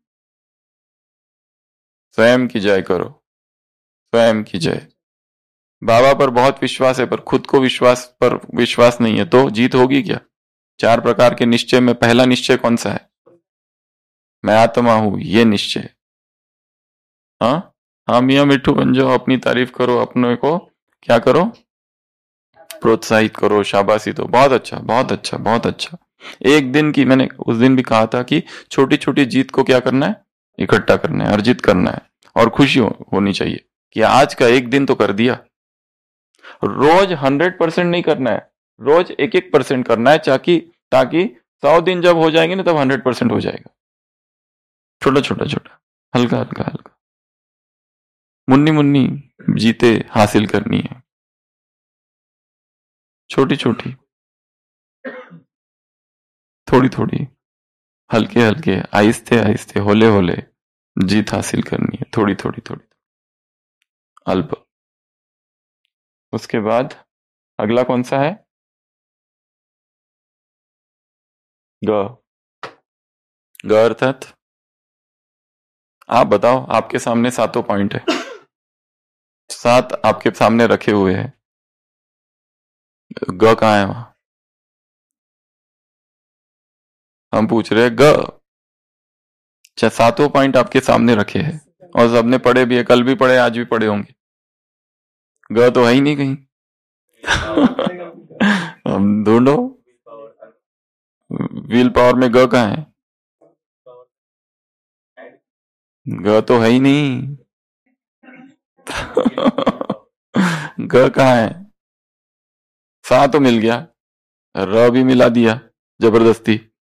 स्वयं की जय करो, स्वयं की जय। बाबा पर बहुत विश्वास है पर खुद को विश्वास पर विश्वास नहीं है तो जीत होगी क्या? चार प्रकार के निश्चय में पहला निश्चय कौन सा है? मैं आत्मा हूं, ये निश्चय। हाँ हाँ मियाँ मिट्ठू बन जाओ, अपनी तारीफ करो, अपने को क्या करो? प्रोत्साहित करो, शाबाशी दो। बहुत अच्छा, बहुत अच्छा, बहुत अच्छा। एक दिन की, मैंने उस दिन भी कहा था कि छोटी छोटी जीत को क्या करना है? इकट्ठा करना है, अर्जित करना है, और खुशी हो, होनी चाहिए कि आज का एक दिन तो कर दिया। रोज हंड्रेड परसेंट नहीं करना है, रोज एक एक परसेंट करना है, ताकि ताकि सौ दिन जब हो जाएंगे ना तब हंड्रेड परसेंट हो जाएगा। छोटा छोटा छोटा, हल्का हल्का हल्का, मुन्नी मुन्नी जीते हासिल करनी है, छोटी छोटी, थोड़ी थोड़ी, हल्के हल्के, आहिस्ते आहिस्ते, होले होले जीत हासिल करनी है, थोड़ी थोड़ी थोड़ी, अल्प। उसके बाद अगला कौन सा है? ग। ग अर्थात आप बताओ, आपके सामने सातों पॉइंट है, सात आपके सामने रखे हुए हैं, ग कहाँ है? वहां हम पूछ रहे हैं ग। अच्छा, सातों पॉइंट आपके सामने रखे हैं और सबने पढ़े भी है, कल भी पढ़े, आज भी पढ़े होंगे। ग तो है ही नहीं कहीं। हम ढूंढो, व्हील पावर में ग कहाँ है? ग तो है ही नहीं। ग कहाँ है? सा तो मिल गया, र भी मिला दिया जबरदस्ती।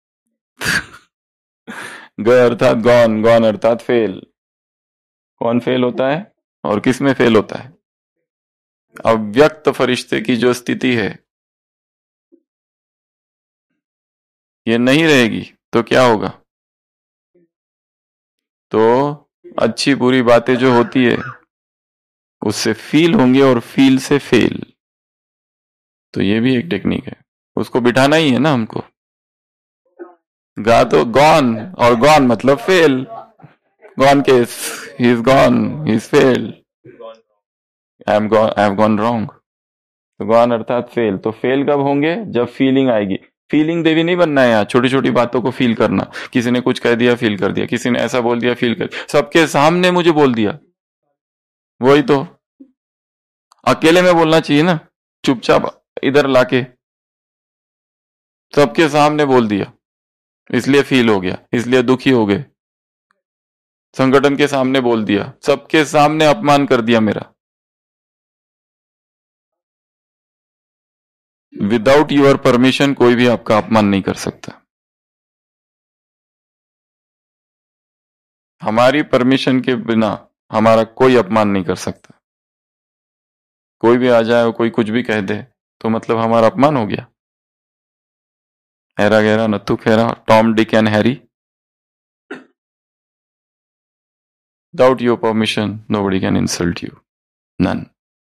ग अर्थात गॉन, गॉन अर्थात फेल। कौन फेल होता है और किस में फेल होता है? अव्यक्त फरिश्ते की जो स्थिति है ये नहीं रहेगी तो क्या होगा? तो अच्छी बुरी बातें जो होती है उससे फील होंगे और फील से फेल। तो ये भी एक टेक्निक है, उसको बिठाना ही है ना हमको। गा तो गॉन, और गॉन मतलब fail. Gone case, he is gone, he is fail, I am gone, I have gone wrong. तो गॉन अर्थात फेल। तो फेल कब होंगे? जब फीलिंग आएगी। फीलिंग देवी नहीं बनना है यहाँ, छोटी छोटी बातों को फील करना। किसी ने कुछ कह दिया, फील कर दिया, किसी ने ऐसा बोल दिया, फील कर, सबके सामने मुझे बोल दिया, वही तो अकेले में बोलना चाहिए ना, चुपचाप इधर लाके सबके सामने बोल दिया, इसलिए फील हो गया, इसलिए दुखी हो गए। संगठन के सामने बोल दिया, सबके सामने अपमान कर दिया मेरा। विदाउट योर परमिशन कोई भी आपका अपमान नहीं कर सकता। हमारी परमिशन के बिना हमारा कोई अपमान नहीं कर सकता। कोई भी आ जाए और कोई कुछ भी कह दे तो मतलब हमारा अपमान हो गया। हैरा गहरा Natthu Khaira, Tom Dick and Harry. Without your permission, nobody can insult you. None.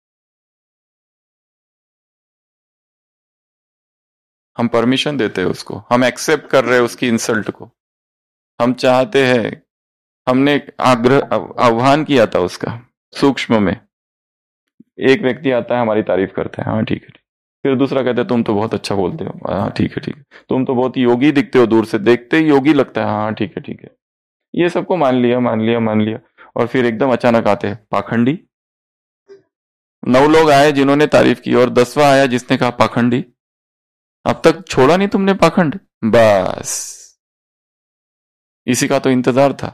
हम परमिशन देते हैं उसको, हम एक्सेप्ट कर रहे हैं उसकी इंसल्ट को। हम चाहते हैं, हमने आग्रह आह्वान किया था उसका सूक्ष्म में। एक व्यक्ति आता है, हमारी तारीफ करता है, हाँ ठीक है, फिर दूसरा कहता है तुम तो बहुत अच्छा बोलते हो, हाँ ठीक है ठीक है, तुम तो बहुत योगी दिखते हो, दूर से देखते ही योगी लगता है, हाँ ठीक है ठीक है। ये सबको मान लिया मान लिया मान लिया और फिर एकदम अचानक आते हैं पाखंडी। नौ लोग आए जिन्होंने तारीफ की और दसवां आया जिसने कहा पाखंडी। अब तक छोड़ा नहीं तुमने पाखंड, बस इसी का तो इंतजार था।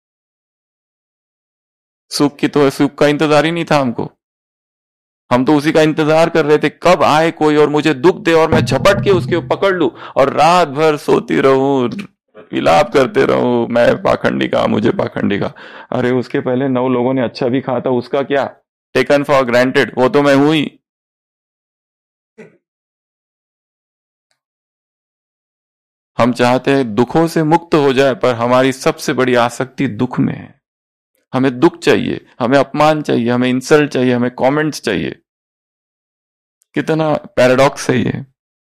सुख की तो सुख का इंतजार ही नहीं था हमको, हम तो उसी का इंतजार कर रहे थे कब आए कोई और मुझे दुख दे और मैं झपट के उसके पकड़ लूं और रात भर सोती रहूं, विलाप करते रहूं, मैं पाखंडी का, मुझे पाखंडी का। अरे उसके पहले नौ लोगों ने अच्छा भी कहा था, उसका क्या, टेकन फॉर ग्रांटेड, वो तो मैं हूं ही। हम चाहते हैं दुखों से मुक्त हो जाए, पर हमारी सबसे बड़ी आसक्ति दुख में है। हमें दुख चाहिए, हमें अपमान चाहिए, हमें इंसल्ट चाहिए, हमें कमेंट्स चाहिए। कितना पैराडॉक्स है ये।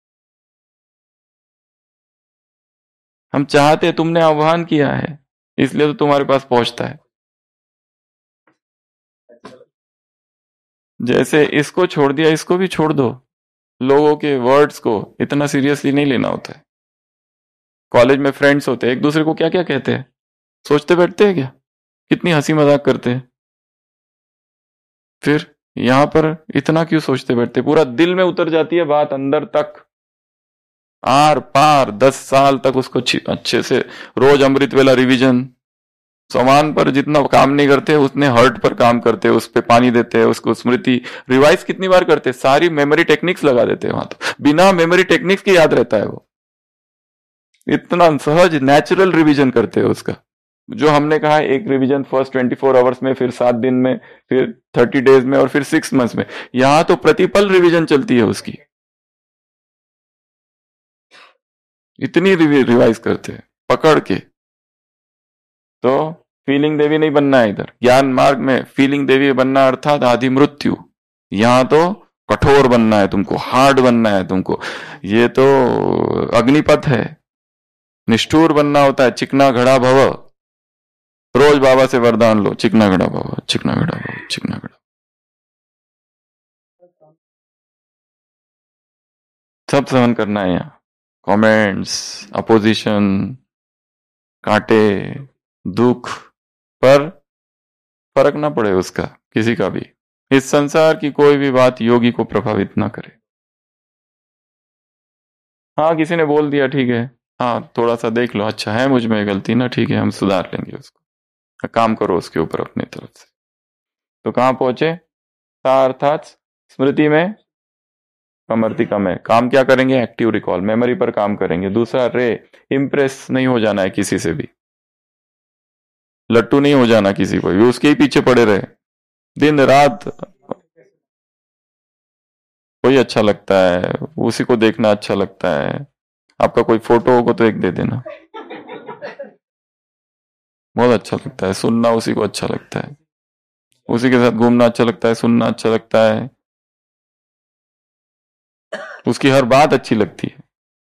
हम चाहते, तुमने आह्वान किया है इसलिए तो तुम्हारे पास पहुंचता है। जैसे इसको छोड़ दिया, इसको भी छोड़ दो। लोगों के वर्ड्स को इतना सीरियसली नहीं लेना होता है। कॉलेज में फ्रेंड्स होते हैं, एक दूसरे को क्या क्या कहते हैं, सोचते बैठते हैं क्या, कितनी हंसी मजाक करते हैं। फिर यहां पर इतना क्यों सोचते बैठते, पूरा दिल में उतर जाती है बात, अंदर तक, आर पार। दस साल तक उसको अच्छे से रोज अमृत वेला रिवीजन, सामान पर जितना काम नहीं करते उतने हर्ट पर काम करते, उस पर पानी देते हैं, उसको स्मृति रिवाइज कितनी बार करते, सारी मेमोरी टेक्निक्स लगा देते हैं वहां। तो बिना मेमोरी टेक्निक्स के याद रहता है वो, इतना सहज नेचुरल रिवीजन करते हैं उसका। जो हमने कहा एक revision first twenty four hours में, फिर सात दिन में, फिर थर्टी डेज में, और फिर सिक्स मंथ्स में, यहां तो प्रतिपल रिवीजन चलती है उसकी। इतनी रिवाइज करते हैं पकड़ के। तो फीलिंग देवी नहीं बनना है इधर, ज्ञान मार्ग में फीलिंग देवी बनना अर्थात आदि मृत्यु। यहां तो कठोर बनना है तुमको, हार्ड बनना है तुमको, ये तो अग्निपथ है। निष्ठुर बनना होता है, चिकना घड़ा भव। रोज बाबा से वरदान लो, चिकना घड़ा भव, चिकना घड़ा भव, चिकना घड़ा। सब सहन करना है यहाँ, कमेंट्स, अपोजिशन, कांटे, दुख, पर फर्क ना पड़े उसका किसी का भी। इस संसार की कोई भी बात योगी को प्रभावित ना करे। हाँ किसी ने बोल दिया ठीक है, हाँ थोड़ा सा देख लो, अच्छा है मुझ में गलती ना, ठीक है हम सुधार लेंगे उसको, काम करो उसके ऊपर अपनी तरफ से। तो कहां पहुंचे, सा अर्थात स्मृति में, समर्थिका में। काम क्या करेंगे, एक्टिव रिकॉल, मेमोरी पर काम करेंगे। दूसरा रे, इम्प्रेस नहीं हो जाना है किसी से भी, लट्टू नहीं हो जाना किसी को भी, उसके ही पीछे पड़े रहे दिन रात। कोई अच्छा लगता है उसी को देखना अच्छा लगता है, आपका कोई फोटो होगा तो एक दे देना, बहुत अच्छा लगता है सुनना, उसी को अच्छा लगता है, उसी के साथ घूमना अच्छा लगता है, सुनना अच्छा लगता है, उसकी हर बात अच्छी लगती है,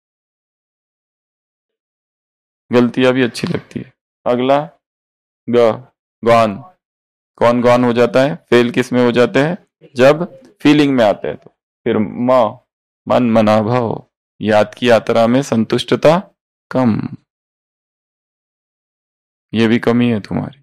गलतियां भी अच्छी लगती है। अगला ग, गॉन। कौन गॉन हो जाता है, फेल किस में हो जाते हैं, जब फीलिंग में आते हैं। तो फिर म, मन मनाभाव, याद की यात्रा में संतुष्टता कम, ये भी कमी है तुम्हारी।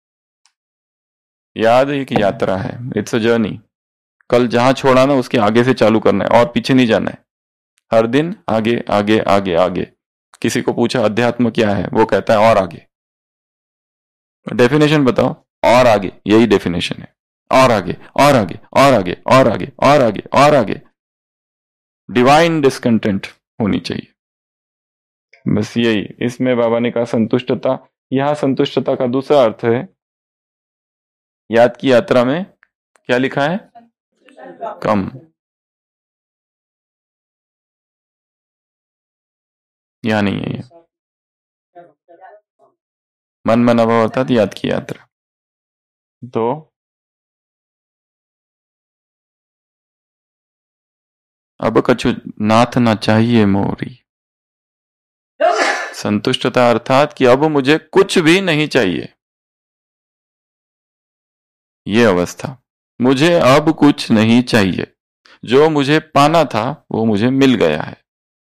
याद एक यात्रा है, इट्स अ जर्नी। कल जहां छोड़ा ना उसके आगे से चालू करना है, और पीछे नहीं जाना है, हर दिन आगे आगे आगे आगे। किसी को पूछा अध्यात्म क्या है, वो कहता है और आगे। डेफिनेशन बताओ, और आगे, यही डेफिनेशन है, और आगे और आगे और आगे और आगे और आगे और आगे। डिवाइन डिस्कंटेंट होनी चाहिए, बस यही। इसमें बाबा ने कहा संतुष्टता। यहां संतुष्टता का दूसरा अर्थ है, याद की यात्रा में क्या लिखा है, कम। यहां नहीं है ये, मन मन अभाव अर्थात याद की यात्रा। तो अब कछु नाथ ना चाहिए मोरी, संतुष्टता अर्थात कि अब मुझे कुछ भी नहीं चाहिए। ये अवस्था, मुझे अब कुछ नहीं चाहिए, जो मुझे पाना था वो मुझे मिल गया है।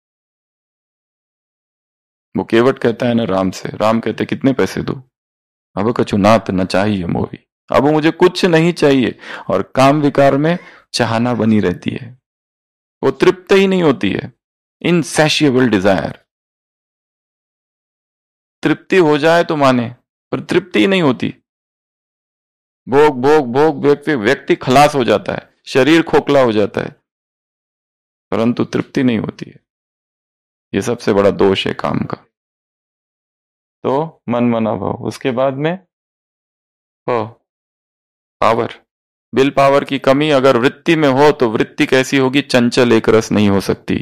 वो केवट कहता है ना राम से, राम कहते कितने पैसे दो, अब कछु नाथ न चाहिए मोरी, अब मुझे कुछ नहीं चाहिए। और काम विकार में चाहना बनी रहती है, वो तृप्त ही नहीं होती है, इनसैशिएबल डिजायर। तृप्ति हो जाए तो माने, पर तृप्ति नहीं होती। भोग भोग भोग व्यक्ति व्यक्ति खलास हो जाता है, शरीर खोखला हो जाता है, परंतु तृप्ति नहीं होती है। ये सबसे बड़ा दोष है काम का। तो मन मना भाव, उसके बाद में हो पावर, विल पावर की कमी अगर वृत्ति में हो तो वृत्ति कैसी होगी? चंचल एक रस नहीं हो सकती।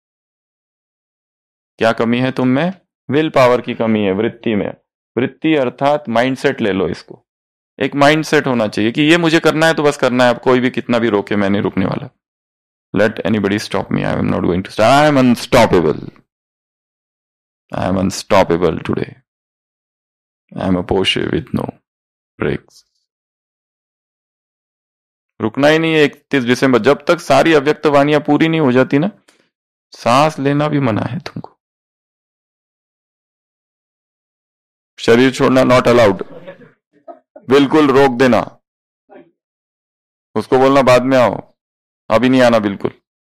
क्या कमी है तुम में? विल पावर की कमी है वृत्ति में। वृत्ति अर्थात माइंडसेट ले लो इसको, एक माइंडसेट होना चाहिए कि ये मुझे करना है तो बस करना है, अब कोई भी कितना भी रोके मैं नहीं रुकने वाला। Let anybody stop me, I am not going to stop, I am unstoppable, I am unstoppable today, I am a Porsche with no brakes. रुकना ही नहीं है इकतीस दिसंबर, जब तक सारी अव्यक्त वाणियां पूरी नहीं हो जाती ना, सांस लेना भी मना है तुमको। शरीर छोड़ना नॉट अलाउड, बिल्कुल रोक देना, उसको बोलना बाद में आओ, अभी नहीं आना बिल्कुल।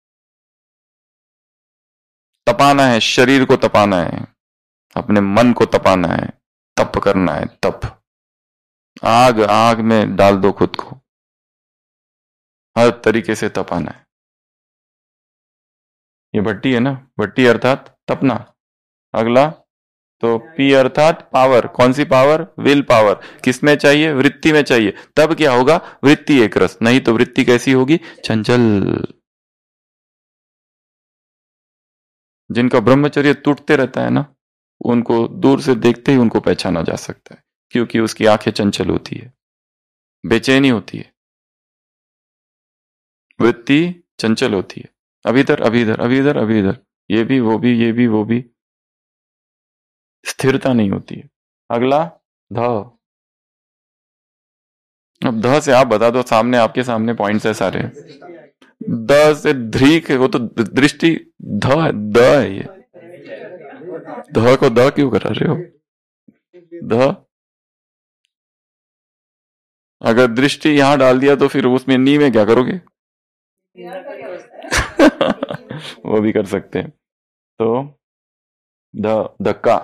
तपाना है, शरीर को तपाना है, अपने मन को तपाना है, तप करना है, तप। आग आग में डाल दो खुद को, हर तरीके से तपाना है। ये भट्टी है ना, भट्टी अर्थात तपना। अगला तो पी अर्थात पावर, कौन सी पावर? Will power. किसमें चाहिए? वृत्ति में चाहिए। तब क्या होगा? वृत्ति एक रस, नहीं तो वृत्ति कैसी होगी? चंचल। जिनका ब्रह्मचर्य टूटते रहता है ना, उनको दूर से देखते ही उनको पहचाना जा सकता है, क्योंकि उसकी आंखें चंचल होती है, बेचैनी होती है, वृत्ति चंचल होती है, अभी इधर अभी इधर अभी इधर अभी इधर, ये भी वो भी ये भी वो भी, स्थिरता नहीं होती है। अगला ध। अब ध से आप बता दो, सामने आपके सामने पॉइंट्स है सारे। द से ध्रीक है, वो तो दृष्टि। ध है, द है ये। ध को द क्यों करा रहे हो? ध अगर दृष्टि यहां डाल दिया तो फिर उसमें नी में क्या करोगे? वो भी कर सकते हैं। तो ध, धक्का।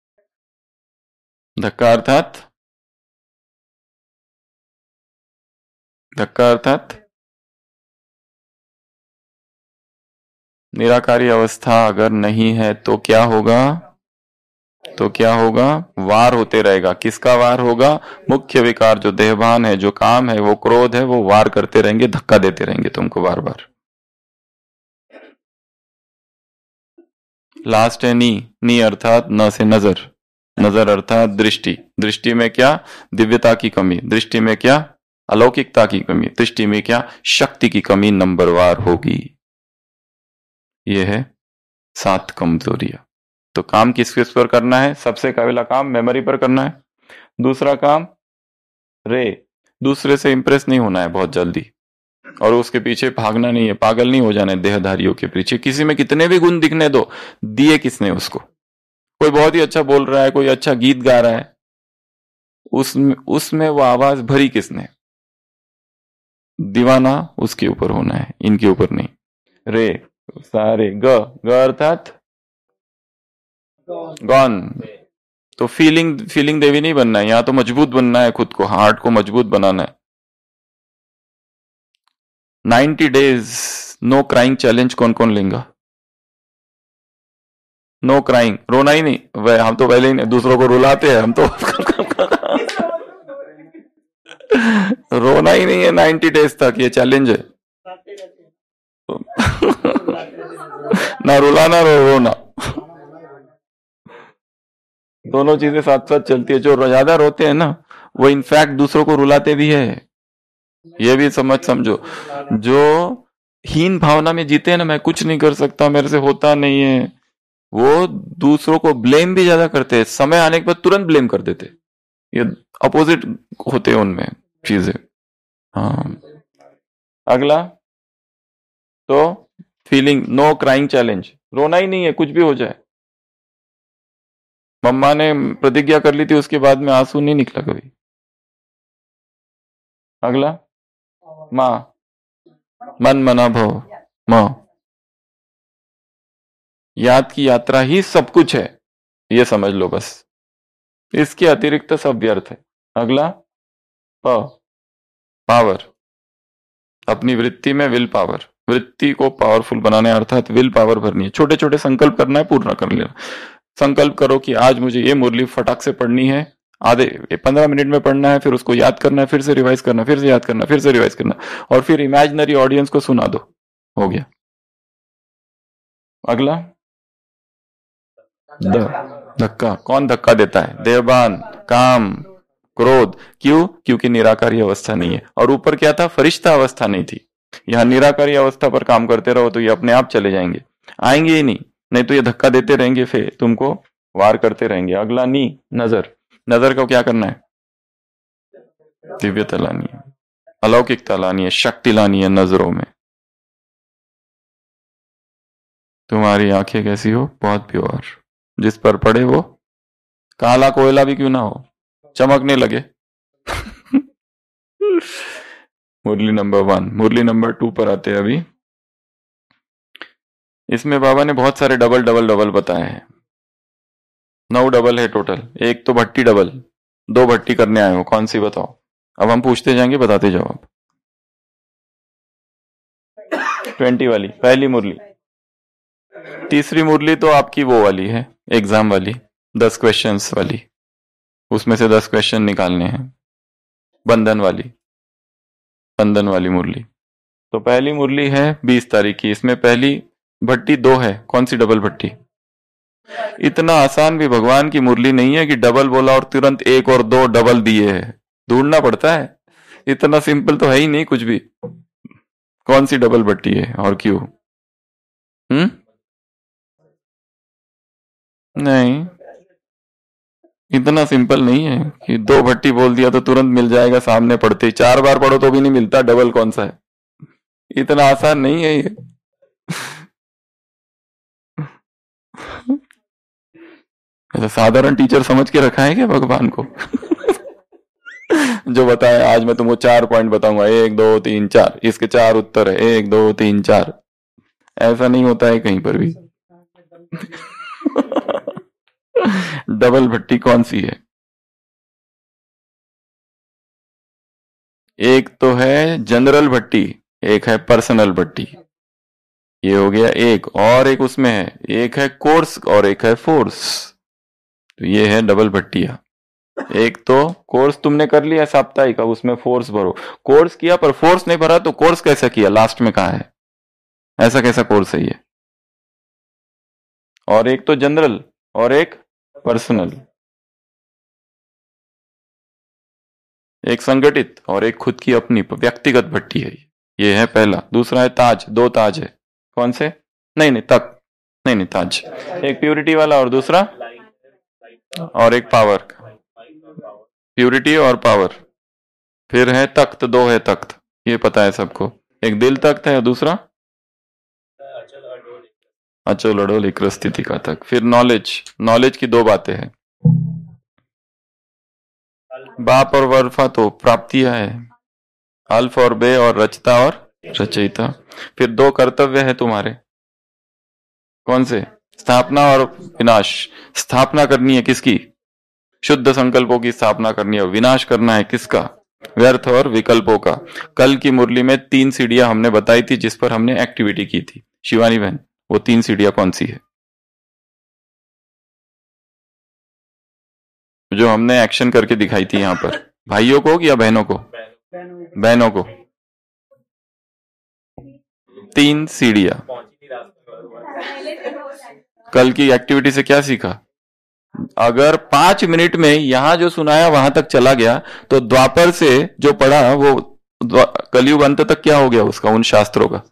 धक्का अर्थात धक्का अर्थात निराकारी अवस्था अगर नहीं है तो क्या होगा? तो क्या होगा? वार होते रहेगा। किसका वार होगा? मुख्य विकार जो देहभान है, जो काम है, वो क्रोध है, वो वार करते रहेंगे, धक्का देते रहेंगे तुमको बार बार। लास्ट है नी। नी अर्थात न से नजर। नजर अर्थात दृष्टि। दृष्टि में क्या? दिव्यता की कमी। दृष्टि में क्या? अलौकिकता की कमी। दृष्टि में क्या? शक्ति की कमी नंबरवार होगी। यह है सात कमजोरियां। तो काम किस किस पर करना है? सबसे पहला काम मेमोरी पर करना है। दूसरा काम रे, दूसरे से इंप्रेस नहीं होना है बहुत जल्दी, और उसके पीछे भागना नहीं है, पागल नहीं हो जाना है देहधारियों के पीछे। किसी में कितने भी गुण दिखने दो, दिए किसने उसको? कोई बहुत ही अच्छा बोल रहा है, कोई अच्छा गीत गा रहा है, उसमें उसमें वो आवाज भरी किसने? दीवाना उसके ऊपर होना है, इनके ऊपर नहीं। रे सारे ग, ग अर्थात गॉन। तो फीलिंग फीलिंग देवी नहीं बनना है, यहां तो मजबूत बनना है, खुद को, हार्ट को मजबूत बनाना है। Ninety days no crying challenge कौन कौन लेगा? नो क्राइंग, रोना ही नहीं। वह हम तो पहले ही नहीं, दूसरों को रुलाते हैं हम तो। रोना ही नहीं है नाइन्टी डेज तक, ये चैलेंज है। ना रुलाना रो रोना, दोनों चीजें साथ साथ चलती है। जो ज्यादा रोते हैं ना, वो इनफैक्ट दूसरों को रुलाते भी है। ये भी समझ समझो। जो हीन भावना में जीते हैं ना, मैं कुछ नहीं कर सकता, मेरे से होता नहीं है, वो दूसरों को ब्लेम भी ज्यादा करते हैं। समय आने के बाद तुरंत ब्लेम कर देते। ये अपोजिट होते हैं उनमें चीजें। हाँ। अगला तो फीलिंग नो क्राइंग चैलेंज, रोना ही नहीं है, कुछ भी हो जाए। मम्मा ने प्रतिज्ञा कर ली थी, उसके बाद में आंसू नहीं निकला कभी। अगला मां, मन मना भव। मां, याद की यात्रा ही सब कुछ है, ये समझ लो बस। इसके अतिरिक्त सब व्यर्थ है। अगला प, पावर। अपनी वृत्ति में विल पावर, वृत्ति को पावरफुल बनाने अर्थात विल पावर भरनी है। छोटे छोटे संकल्प करना है, पूर्ण कर लेना। संकल्प करो कि आज मुझे ये मुरली फटाक से पढ़नी है, आधे पंद्रह मिनट में पढ़ना है, फिर उसको याद करना है, फिर से रिवाइज करना, फिर से याद करना, फिर से रिवाइज करना, और फिर इमेजिनरी ऑडियंस को सुना दो। हो गया। अगला द, धक्का। कौन धक्का देता है? देहबान, काम, क्रोध। क्यों? क्योंकि निराकारी अवस्था नहीं है। और ऊपर क्या था? फरिश्ता अवस्था नहीं थी। यहाँ निराकारी अवस्था पर काम करते रहो तो ये अपने आप चले जाएंगे, आएंगे ही नहीं, नहीं तो ये धक्का देते रहेंगे, फिर तुमको वार करते रहेंगे। अगला नी, नजर। नजर को क्या करना है? दिव्यता लानी है, अलौकिकता लानी है, शक्ति लानी है नजरों में। तुम्हारी आंखें कैसी हो? बहुत प्योर, जिस पर पड़े वो काला कोयला भी क्यों ना हो, चमकने लगे। Murli number one. Murli number two पर आते हैं अभी। इसमें बाबा ने बहुत सारे डबल डबल डबल बताए हैं। नौ डबल है टोटल। एक तो भट्टी डबल, दो भट्टी करने आए हो, कौन सी बताओ? अब हम पूछते जाएंगे, बताते जाओ आप। ट्वेंटी वाली पहली मुरली। तीसरी मुरली तो आपकी वो वाली है, एग्जाम वाली, दस क्वेश्चंस वाली, उसमें से दस क्वेश्चन निकालने हैं। बंधन वाली, बंधन वाली मुरली। तो पहली मुरली है बीस तारीख की। इसमें पहली भट्टी दो है, कौन सी डबल भट्टी? इतना आसान भी भगवान की मुरली नहीं है कि डबल बोला और तुरंत एक और दो डबल दिए है, ढूंढना पड़ता है। इतना सिंपल तो है ही नहीं कुछ भी। कौन सी डबल भट्टी है और क्यों? हम्म नहीं, इतना सिंपल नहीं है कि दो भट्टी बोल दिया तो तुरंत मिल जाएगा सामने पढ़ते ही। चार बार पढ़ो तो भी नहीं मिलता, डबल कौन सा है? इतना आसान नहीं है ये। ऐसा साधारण टीचर समझ के रखा है क्या भगवान को? जो बताए आज मैं तुमको चार पॉइंट बताऊंगा, एक दो तीन चार, इसके चार उत्तर है, एक दो तीन चार। ऐसा नहीं होता है कहीं पर भी। डबल भट्टी कौन सी है? एक तो है जनरल भट्टी, एक है पर्सनल भट्टी। ये हो गया एक। और एक उसमें है, एक है कोर्स और एक है फोर्स। तो ये है डबल भट्टिया। एक तो कोर्स तुमने कर लिया साप्ताहिक, अब उसमें फोर्स भरो। कोर्स किया पर फोर्स नहीं भरा तो कोर्स कैसा किया? लास्ट में कहा है? ऐसा कैसा कोर्स है ये? और एक तो जनरल और एक पर्सनल, एक संगठित और एक खुद की अपनी व्यक्तिगत भट्टी है। ये है पहला। दूसरा है ताज, दो ताज है। कौन से? नहीं नहीं तक, नहीं नहीं ताज। एक प्यूरिटी वाला और दूसरा, और एक पावर। प्यूरिटी और पावर। फिर है तख्त, दो है तख्त, ये पता है सबको। एक दिल तख्त है और दूसरा अचल अडोल एक स्थिति का तख्त। फिर नॉलेज, नॉलेज की दो बातें हैं, बाप और वर्फा तो प्राप्तियां है, अल्फ और बे और रचता और रचयिता। फिर दो कर्तव्य है तुम्हारे, कौन से? स्थापना और विनाश। स्थापना करनी है किसकी? शुद्ध संकल्पों की स्थापना करनी है। विनाश करना है किसका? व्यर्थ और विकल्पों का। कल की मुरली में तीन सीढ़ियां हमने बताई थी जिस पर हमने एक्टिविटी की थी। शिवानी बहन, वो तीन सीढ़ियां कौन सी है जो हमने एक्शन करके दिखाई थी यहाँ पर? भाइयों को या बहनों को? बहनों को। तीन सीढ़ियां। कल की एक्टिविटी से क्या सीखा? अगर पांच मिनट में यहां जो सुनाया वहां तक चला गया तो द्वापर से जो पढ़ा वो कलयुग अंत तक क्या हो गया उसका, उन शास्त्रों का।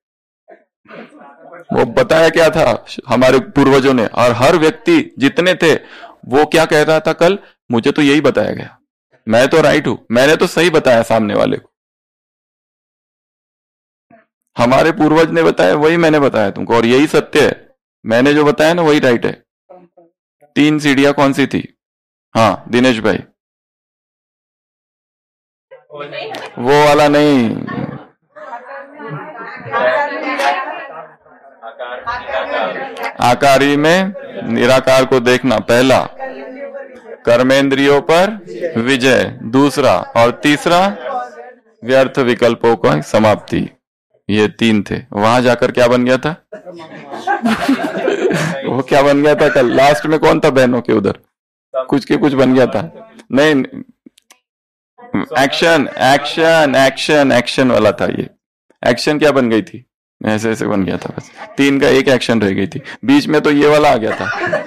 वो बताया क्या था हमारे पूर्वजों ने, और हर व्यक्ति जितने थे वो क्या कह रहा था कल? मुझे तो यही बताया गया, मैं तो राइट हूं, मैंने तो सही बताया सामने वाले को। हमारे पूर्वज ने बताया वही मैंने बताया तुमको, और यही सत्य है। मैंने जो बताया ना वही राइट है। तीन सीढ़ियां कौन सी थी? हाँ दिनेश भाई, वो वाला नहीं, आकारी में निराकार को देखना पहला। कर्मेंद्रियों पर विजय, दूसरा, और तीसरा व्यर्थ विकल्पों का समाप्ति। ये तीन थे। वहां जाकर क्या बन गया था? वो क्या बन गया था कल लास्ट में? कौन था बहनों के उधर? कुछ के कुछ बन गया था। नहीं, एक्शन एक्शन एक्शन एक्शन वाला था ये। एक्शन क्या बन गई थी? ऐसे ऐसे बन गया था, बस तीन का एक एक्शन रह गई थी। बीच में तो ये वाला आ गया था।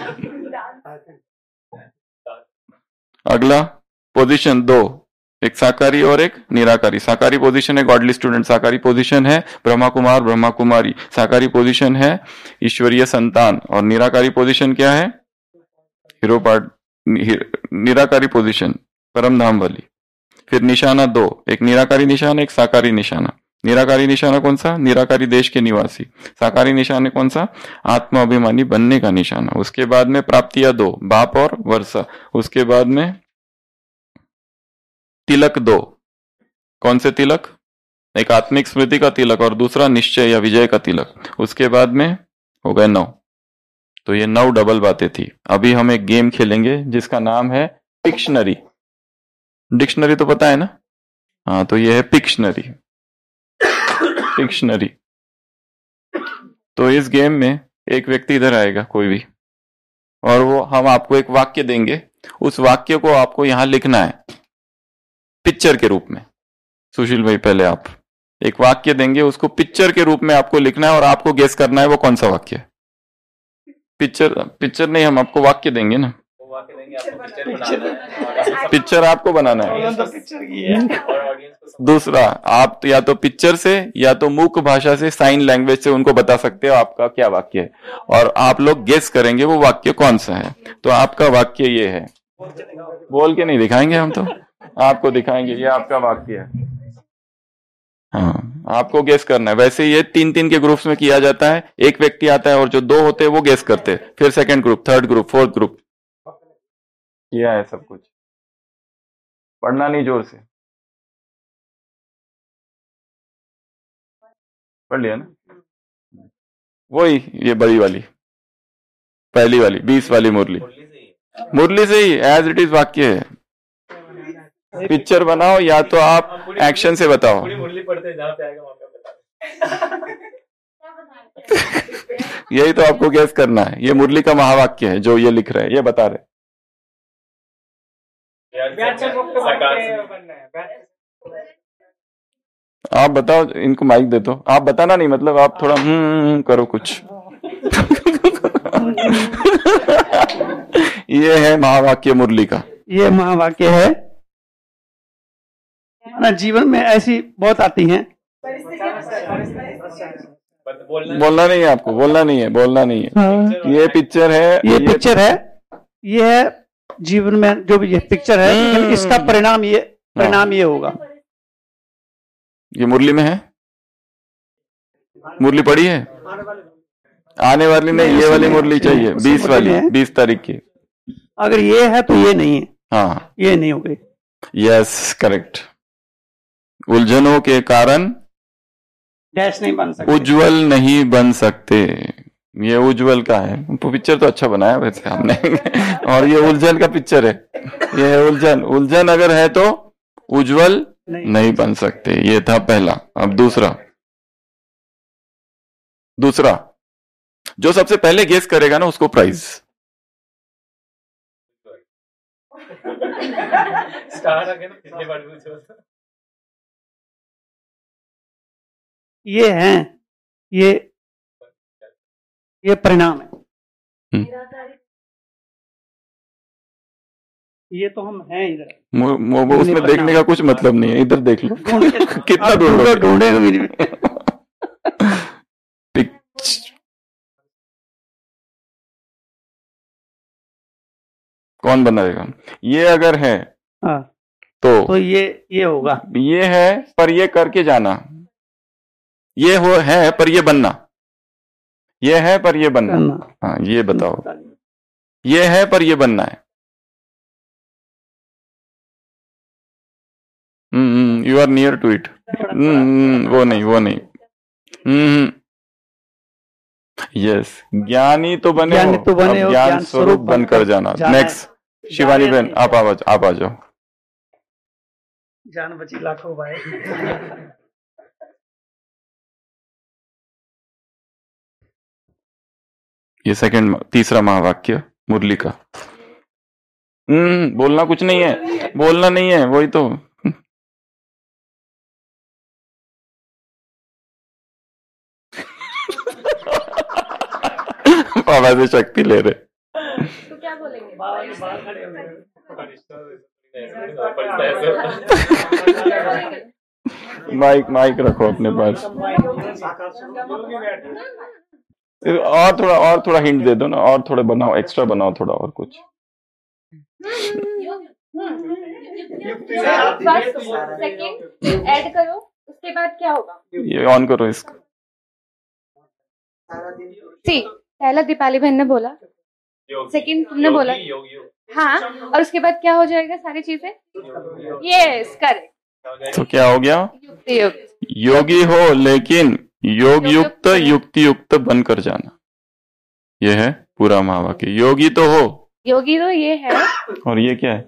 अगला पोजीशन दो, एक साकारी और एक निराकारी। साकारी पोजीशन है गॉडली स्टूडेंट, साकारी पोजीशन है ब्रह्मा कुमार ब्रह्मा कुमारी, साकारी पोजीशन है ईश्वरीय संतान, और निराकारी पोजीशन क्या है? Hero part. निराकारी पोजीशन परम धाम वाली। फिर निशाना दो, एक निराकारी निशाना, एक साकारी निशाना। निराकारी निशाना कौन सा? निराकारी देश के निवासी। साकारी निशाना कौन सा? आत्मा अभिमानी बनने का निशाना। उसके बाद में प्राप्तियां दो, बाप और वर्षा। उसके बाद में तिलक दो। कौन से तिलक? एक आत्मिक स्मृति का तिलक और दूसरा निश्चय या विजय का तिलक। उसके बाद में हो गए नौ। तो ये नौ डबल बातें थी। अभी हम एक गेम खेलेंगे जिसका नाम है पिक्शनरी। डिक्शनरी तो पता है ना? हाँ, तो ये है पिक्शनरी। पिक्शनरी। तो इस गेम में एक व्यक्ति इधर आएगा कोई भी, और वो हम आपको एक वाक्य देंगे। उस वाक्य को आपको यहां लिखना है पिक्चर के रूप में। सुशील भाई, पहले आप एक वाक्य देंगे, उसको पिक्चर के रूप में आपको लिखना है और आपको गेस करना है वो कौन सा वाक्य है। पिक्चर पिक्चर नहीं, हम आपको वाक्य देंगे ना। पिक्चर आपको बनाना है। दूसरा, आप या तो पिक्चर से या तो मूक भाषा से, साइन लैंग्वेज से उनको बता सकते हो आपका क्या वाक्य है, और आप लोग गेस करेंगे वो वाक्य कौन सा है। तो आपका वाक्य ये है। बोल के नहीं दिखाएंगे हम, तो आपको दिखाएंगे ये आपका वाक्य है। हाँ, आपको गेस करना है। वैसे ये तीन तीन के ग्रुप्स में किया जाता है। एक व्यक्ति आता है और जो दो होते हैं वो गेस करते हैं, फिर second group, third group, fourth group. किया है सब कुछ। पढ़ना नहीं जोर से, पढ़ लिया ना? वही ये बड़ी वाली, पहली वाली, बीस वाली मुरली। मुरली से ही एज इट इज वाक्य है। पिक्चर बनाओ या तो आप एक्शन से बताओ। यही तो आपको गेस करना है। ये मुरली का महावाक्य है जो ये लिख रहे हैं, ये बता रहे। आप बताओ, इनको माइक दे दो। आप बताना नहीं, मतलब आप थोड़ा हम्म करो कुछ। ये है महावाक्य मुरली का। ये महावाक्य है ना। जीवन में ऐसी बहुत आती हैं। बोलना नहीं है आपको, बोलना नहीं है, बोलना नहीं है। हाँ। ये पिक्चर है, ये, ये पिक्चर है, ये है जीवन में जो भी ये पिक्चर है, लेकिन इसका परिणाम ये परिणाम ये होगा। ये मुरली में है? मुरली पड़ी है? आने वाली नहीं, ये वाली मुरली चाहिए, बीस वाली, बीस तारीख की। अगर ये है तो ये नहीं है। हाँ, ये नहीं हो गई। Yes, correct. उलझनों के कारण डैश नहीं बन सकते, उज्जवल नहीं बन सकते। ये उज्जवल का है। पिक्चर तो अच्छा बनाया वैसे हमने। और ये उलझन का पिक्चर है। ये है उलझन। उलझन अगर है तो उज्जवल नहीं, नहीं बन सकते। ये था पहला। अब दूसरा। दूसरा जो सबसे पहले गेस करेगा ना उसको प्राइज। ये है, ये ये परिणाम है। ये तो हम हैं इधर। वो उसमें देखने का कुछ मतलब नहीं है। इधर देख लो। कितना ढूंढो ढूंढेगा। कौन बनाएगा? ये अगर है हाँ, तो तो ये ये होगा। ये है पर ये करके जाना। ये हो है पर ये बनना। ये है पर ये बनना। हाँ, ये बताओ। ये है पर ये बनना है। Hmm you are near to it. वो नहीं, वो नहीं। हम्म यस, ज्ञानी तो बने ज्ञानी तो बने हो, ज्ञान स्वरूप बनकर जाना। नेक्स्ट, शिवानी बहन आप आवाज आप आ जाओ। जान बची लाखों भाई। ये सेकंड तीसरा महावाक्य मुरली का। हम्म बोलना कुछ नहीं है, बोलना नहीं है, वही तो। बाबा से शक्ति ले रहे। तो क्या बोलेंगे? माइक माइक रखो अपने पास। और थोड़ा और थोड़ा हिंट दे दो ना, और थोड़ा बनाओ, एक्स्ट्रा बनाओ थोड़ा और कुछ। फर्स्ट सेकंड ऐड करो, उसके बाद क्या होगा? ये ऑन करो इसको। सी पहला दीपाली बहन ने बोला, सेकंड तुमने बोला, हाँ, और उसके बाद क्या हो जाएगा? सारी चीजें यस करेक्ट। तो क्या हो गया? युक्ति युक्त। योगी हो लेकिन योग युक्त युक्ति युक्त बनकर जाना, यह है पूरा महावाक्य। योगी तो हो, योगी तो ये है, और ये क्या है?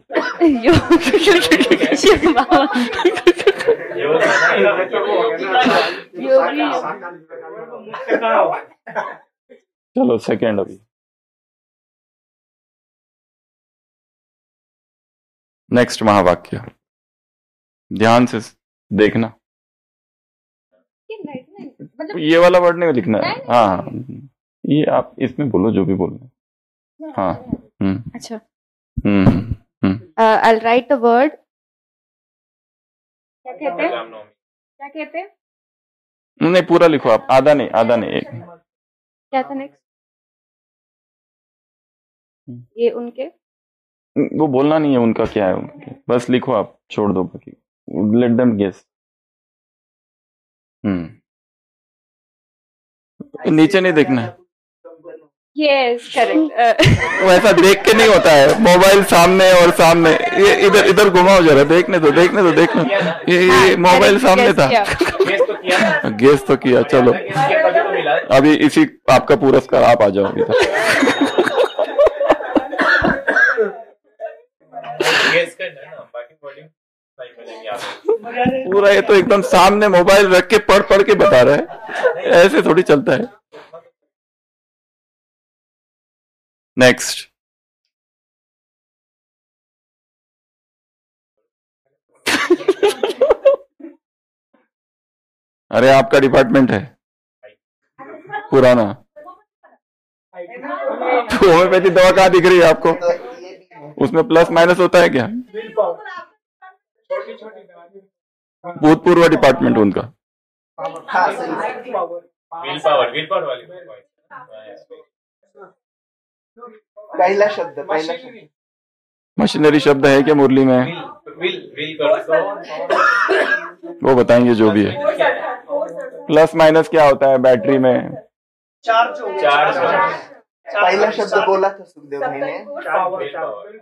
योगी। चलो सेकंड अभी। नेक्स्ट महावाक्य ध्यान से देखना। मतलब ये वाला वर्ड नहीं लिखना है। हाँ ये आप इसमें बोलो जो भी बोलना। हाँ हम्म अच्छा hmm hmm I will write the word. क्या कहते हैं? क्या कहते हैं? नहीं पूरा लिखो आप, आधा नहीं, आधा नहीं, एक। क्या था नेक्स्ट? ये उनके, वो बोलना नहीं है उनका क्या है, उनके बस लिखो आप, छोड़ दो बाकी, लेट देम गेस। हम्म नीचे नहीं देखना है। Yes correct. वैसा देख के नहीं होता है, मोबाइल सामने और सामने, ये इधर इधर घुमाओ जरा, देखने दो देखने दो देखने दो। ये, ये मोबाइल सामने था। गेस तो किया, चलो अभी इसी आपका पुरस्कार, आप आ जाओ इधर। पूरा ये तो एकदम सामने मोबाइल रख के पढ़ पढ़ के बता रहा है, ऐसे थोड़ी चलता है। नेक्स्ट अरे आपका डिपार्टमेंट है पुराना, तो होम्योपैथी दवा कहाँ दिख रही है आपको? उसमें प्लस माइनस होता है क्या? भूतपूर्व डिपार्टमेंट उनका। विल पावर विल पावर वाली पहला शब्द पहला शब्द मशीनरी शब्द है क्या मुरली में? विल विल कर वो बताएंगे जो भी है। प्लस माइनस क्या होता है बैटरी में? चार्ज चार्ज पहला शब्द बोला था सुखदेव भाई ने। पावर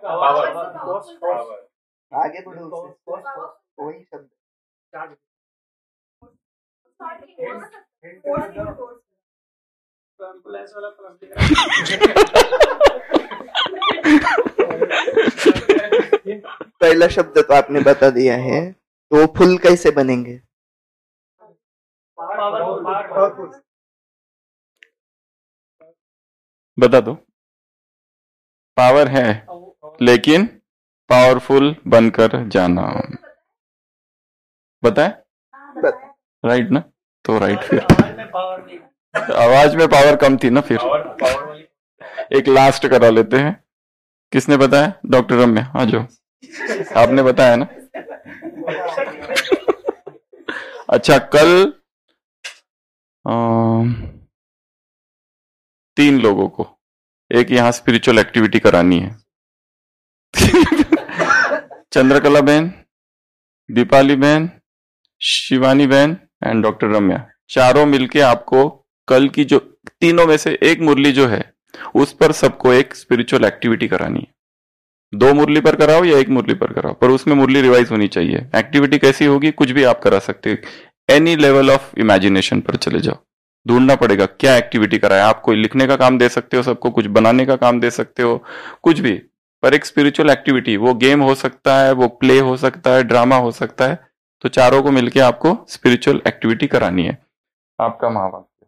आगे बढ़ो उससे, वही शब्द पहला शब्द तो आपने बता दिया है, तो फुल कैसे बनेंगे? बता दो। पावर है लेकिन पावरफुल बनकर जाना, बताए राइट ना? तो राइट, फिर आवाज में पावर कम थी ना, फिर एक लास्ट करा लेते हैं। किसने बताया? डॉक्टर रम्या, आ जाओ, आपने बताया ना। अच्छा कल आ, तीन लोगों को एक यहाँ स्पिरिचुअल एक्टिविटी करानी है। चंद्रकला बहन, दीपाली बहन, शिवानी बहन एंड डॉक्टर रम्या, चारों मिलके आपको कल की जो तीनों में से एक मुरली जो है उस पर सबको एक स्पिरिचुअल एक्टिविटी करानी है। दो मुरली पर कराओ या एक मुरली पर कराओ, पर उसमें मुरली रिवाइज होनी चाहिए। एक्टिविटी कैसी होगी? कुछ भी आप करा सकते हो, एनी लेवल ऑफ इमेजिनेशन पर चले जाओ। ढूंढना पड़ेगा क्या एक्टिविटी कराए। आप कोई लिखने का काम दे सकते हो सबको, कुछ बनाने का काम दे सकते हो, कुछ भी। पर एक स्पिरिचुअल एक्टिविटी, वो गेम हो सकता है, वो प्ले हो सकता है, ड्रामा हो सकता है, तो चारों को मिलके आपको स्पिरिचुअल एक्टिविटी करानी है। आपका महावाक्य,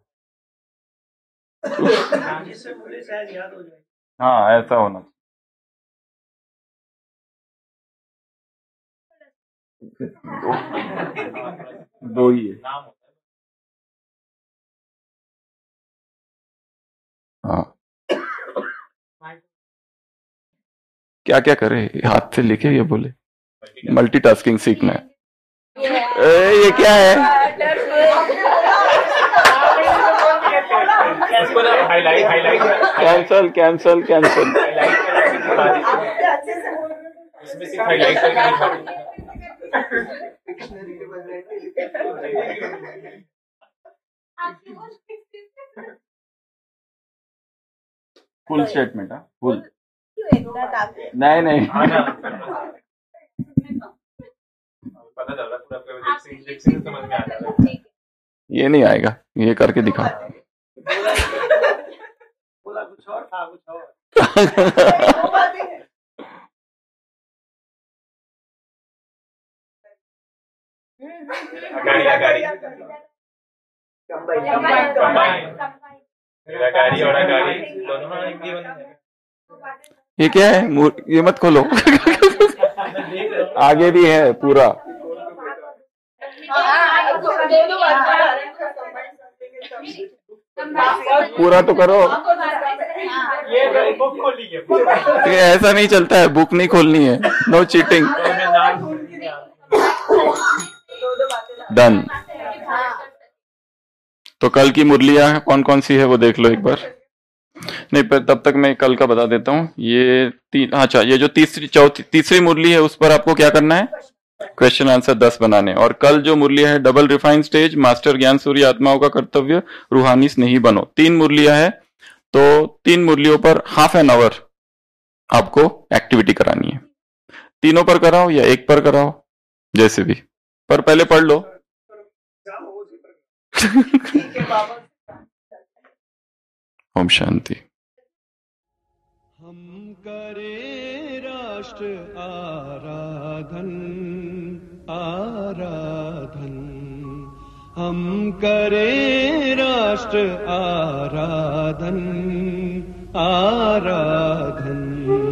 हाँ ऐसा होना चाहिए। दो, दो ही है। हाँ क्या क्या करे, हाथ से लिखे ये बोले मल्टीटास्किंग सीखना है। ए, ये क्या है? Highlight highlight cancel cancel cancel. इसमें सिर्फ हाईलाइट करके फुल स्टेटमेंट, हाँ फुल, नहीं नहीं पता चल रहा पूरा समझ में आ रहा है। ये नहीं आएगा, ये करके दिखा। बोला कुछ और था, कुछ और। गाड़ी गाड़ी गाड़ी और गाड़ी दोनों हिंदी बन। ये क्या है? ये मत खोलो। आगे भी है पूरा। पूरा तो करो। ये बुक खोली है। ये ऐसा नहीं चलता है, बुक नहीं खोलनी है। No cheating. डन। तो कल की मुरलियां कौन कौन सी है वो देख लो एक बार। नहीं पर तब तक मैं कल का बता देता हूँ। ये तीन, अच्छा ये जो तीसरी चौथी तीसरी मुरली है उस पर आपको क्या करना है? क्वेश्चन आंसर दस बनाने। और कल जो मुरलिया है डबल रिफाइंड स्टेज, मास्टर ज्ञान सूर्य आत्माओं का कर्तव्य, रूहानी स्नेही बनो, तीन मुरलिया है। तो तीन मुरलियों पर हाफ एन आवर आपको एक्टिविटी करानी है। तीनों पर कराओ या एक पर कराओ, जैसे भी, पर पहले पढ़ लो। ओम शांति। हम करे राष्ट्र आराधन आराधन, हम करे राष्ट्र आराधन आराधन,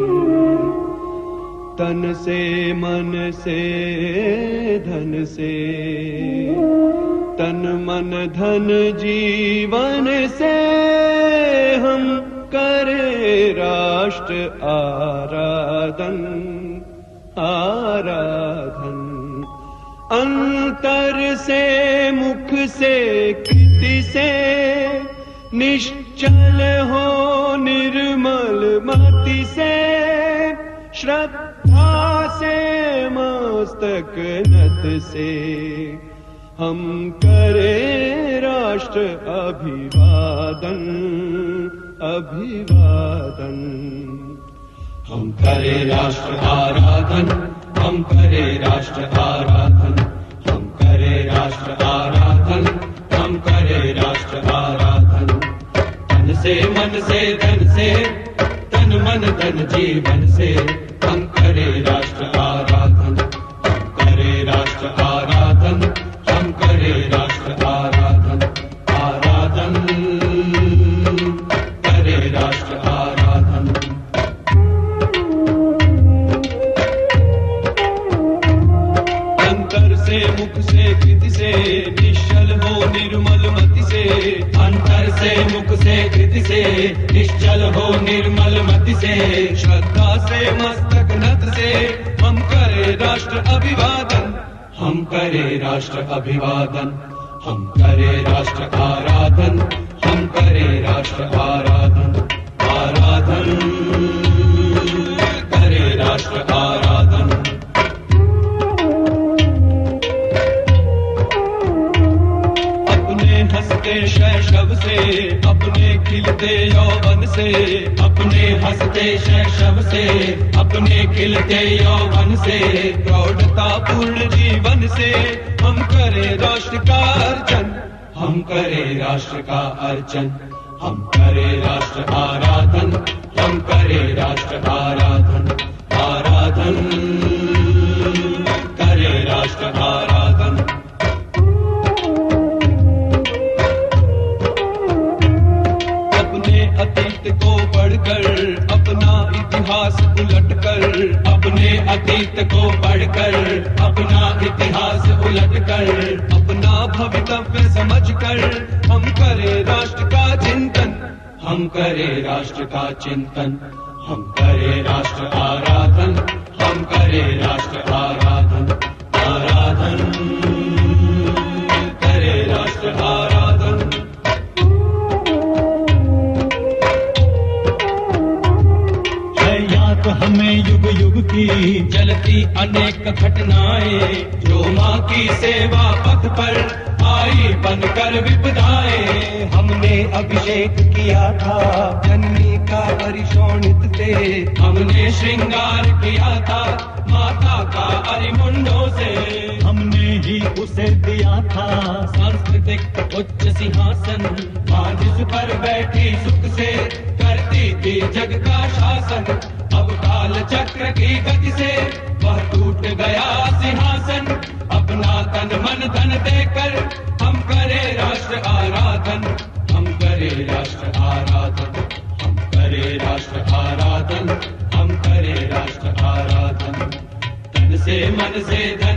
तन से मन से धन से, तन मन धन जीवन से हम करे राष्ट्र आराधन आराधन। अंतर से मुख से कृति से, निश्चल हो निर्मल मति से, श्रद्धा से मस्तक नत से हम करे राष्ट्र अभिवादन अभिवादन। हम करे राष्ट्र आराधन, हम करे राष्ट्र आराधन, हम करे राष्ट्र आराधन, हम करे राष्ट्र आराधन। तन से मन से धन से, तन मन धन जीवन से हम करे राष्ट्र आराधन, हम करे राष्ट्र आराधन, हम करे राष्ट्र आराधन आराधन, करे राष्ट्र आराधन। अंतर से मुख से कृति से, निश्चल हो निर्मल मति से, अंतर से मुख से कृति से, निश्चल हो निर्मल मति से, श्रद्धा से मस्तक नत से हम करे राष्ट्र अभिवादन, हम करे राष्ट्र अभिवादन, हम करे राष्ट्र आराधन, हम करे राष्ट्र आराधन आराधन, करे राष्ट्र आराधन। अपने हंसते शैशव से, अपने खिलते यौवन से, अपने हंसते शैशव से, अपने खिलते यौवन से, प्रौढ़ता पूर्ण जीवन से हम करे राष्ट्र का अर्चन, हम करे राष्ट्र का अर्चन, हम करे राष्ट्र आराधन, हम करे राष्ट्र आराधन अतीत को पढ़कर, अपना इतिहास उलटकर, अपने अतीत को पढ़कर, अपना इतिहास उलटकर, अपना भवितव्य समझकर हम करें राष्ट्र का चिंतन, हम करें राष्ट्र का चिंतन, हम करें राष्ट्र आराधन, हम करें राष्ट्र आराधन, आराधन करें राष्ट्र आराधन। है याद हमें युग युग की जलती अनेक घटनाएं, जो माँ की सेवा पथ पर आई बनकर विपदाएं। हमने अभिषेक किया था जननी का परिशोणित से, हमने श्रृंगार किया था माता का अरिमुंडों से, हमने ही उसे दिया था सांस्कृतिक उच्च सिंहासन, माँ जिस पर बैठी सुख से करती थी जग का शासन। अब काल चक्र की गति से वह टूट गया सिंहासन, अपना तन मन धन देकर हम करें राष्ट्र आराधन, हम करें राष्ट्र आराधन, हम करें राष्ट्र आराधन, हम करें राष्ट्र आराधन। तन से मन से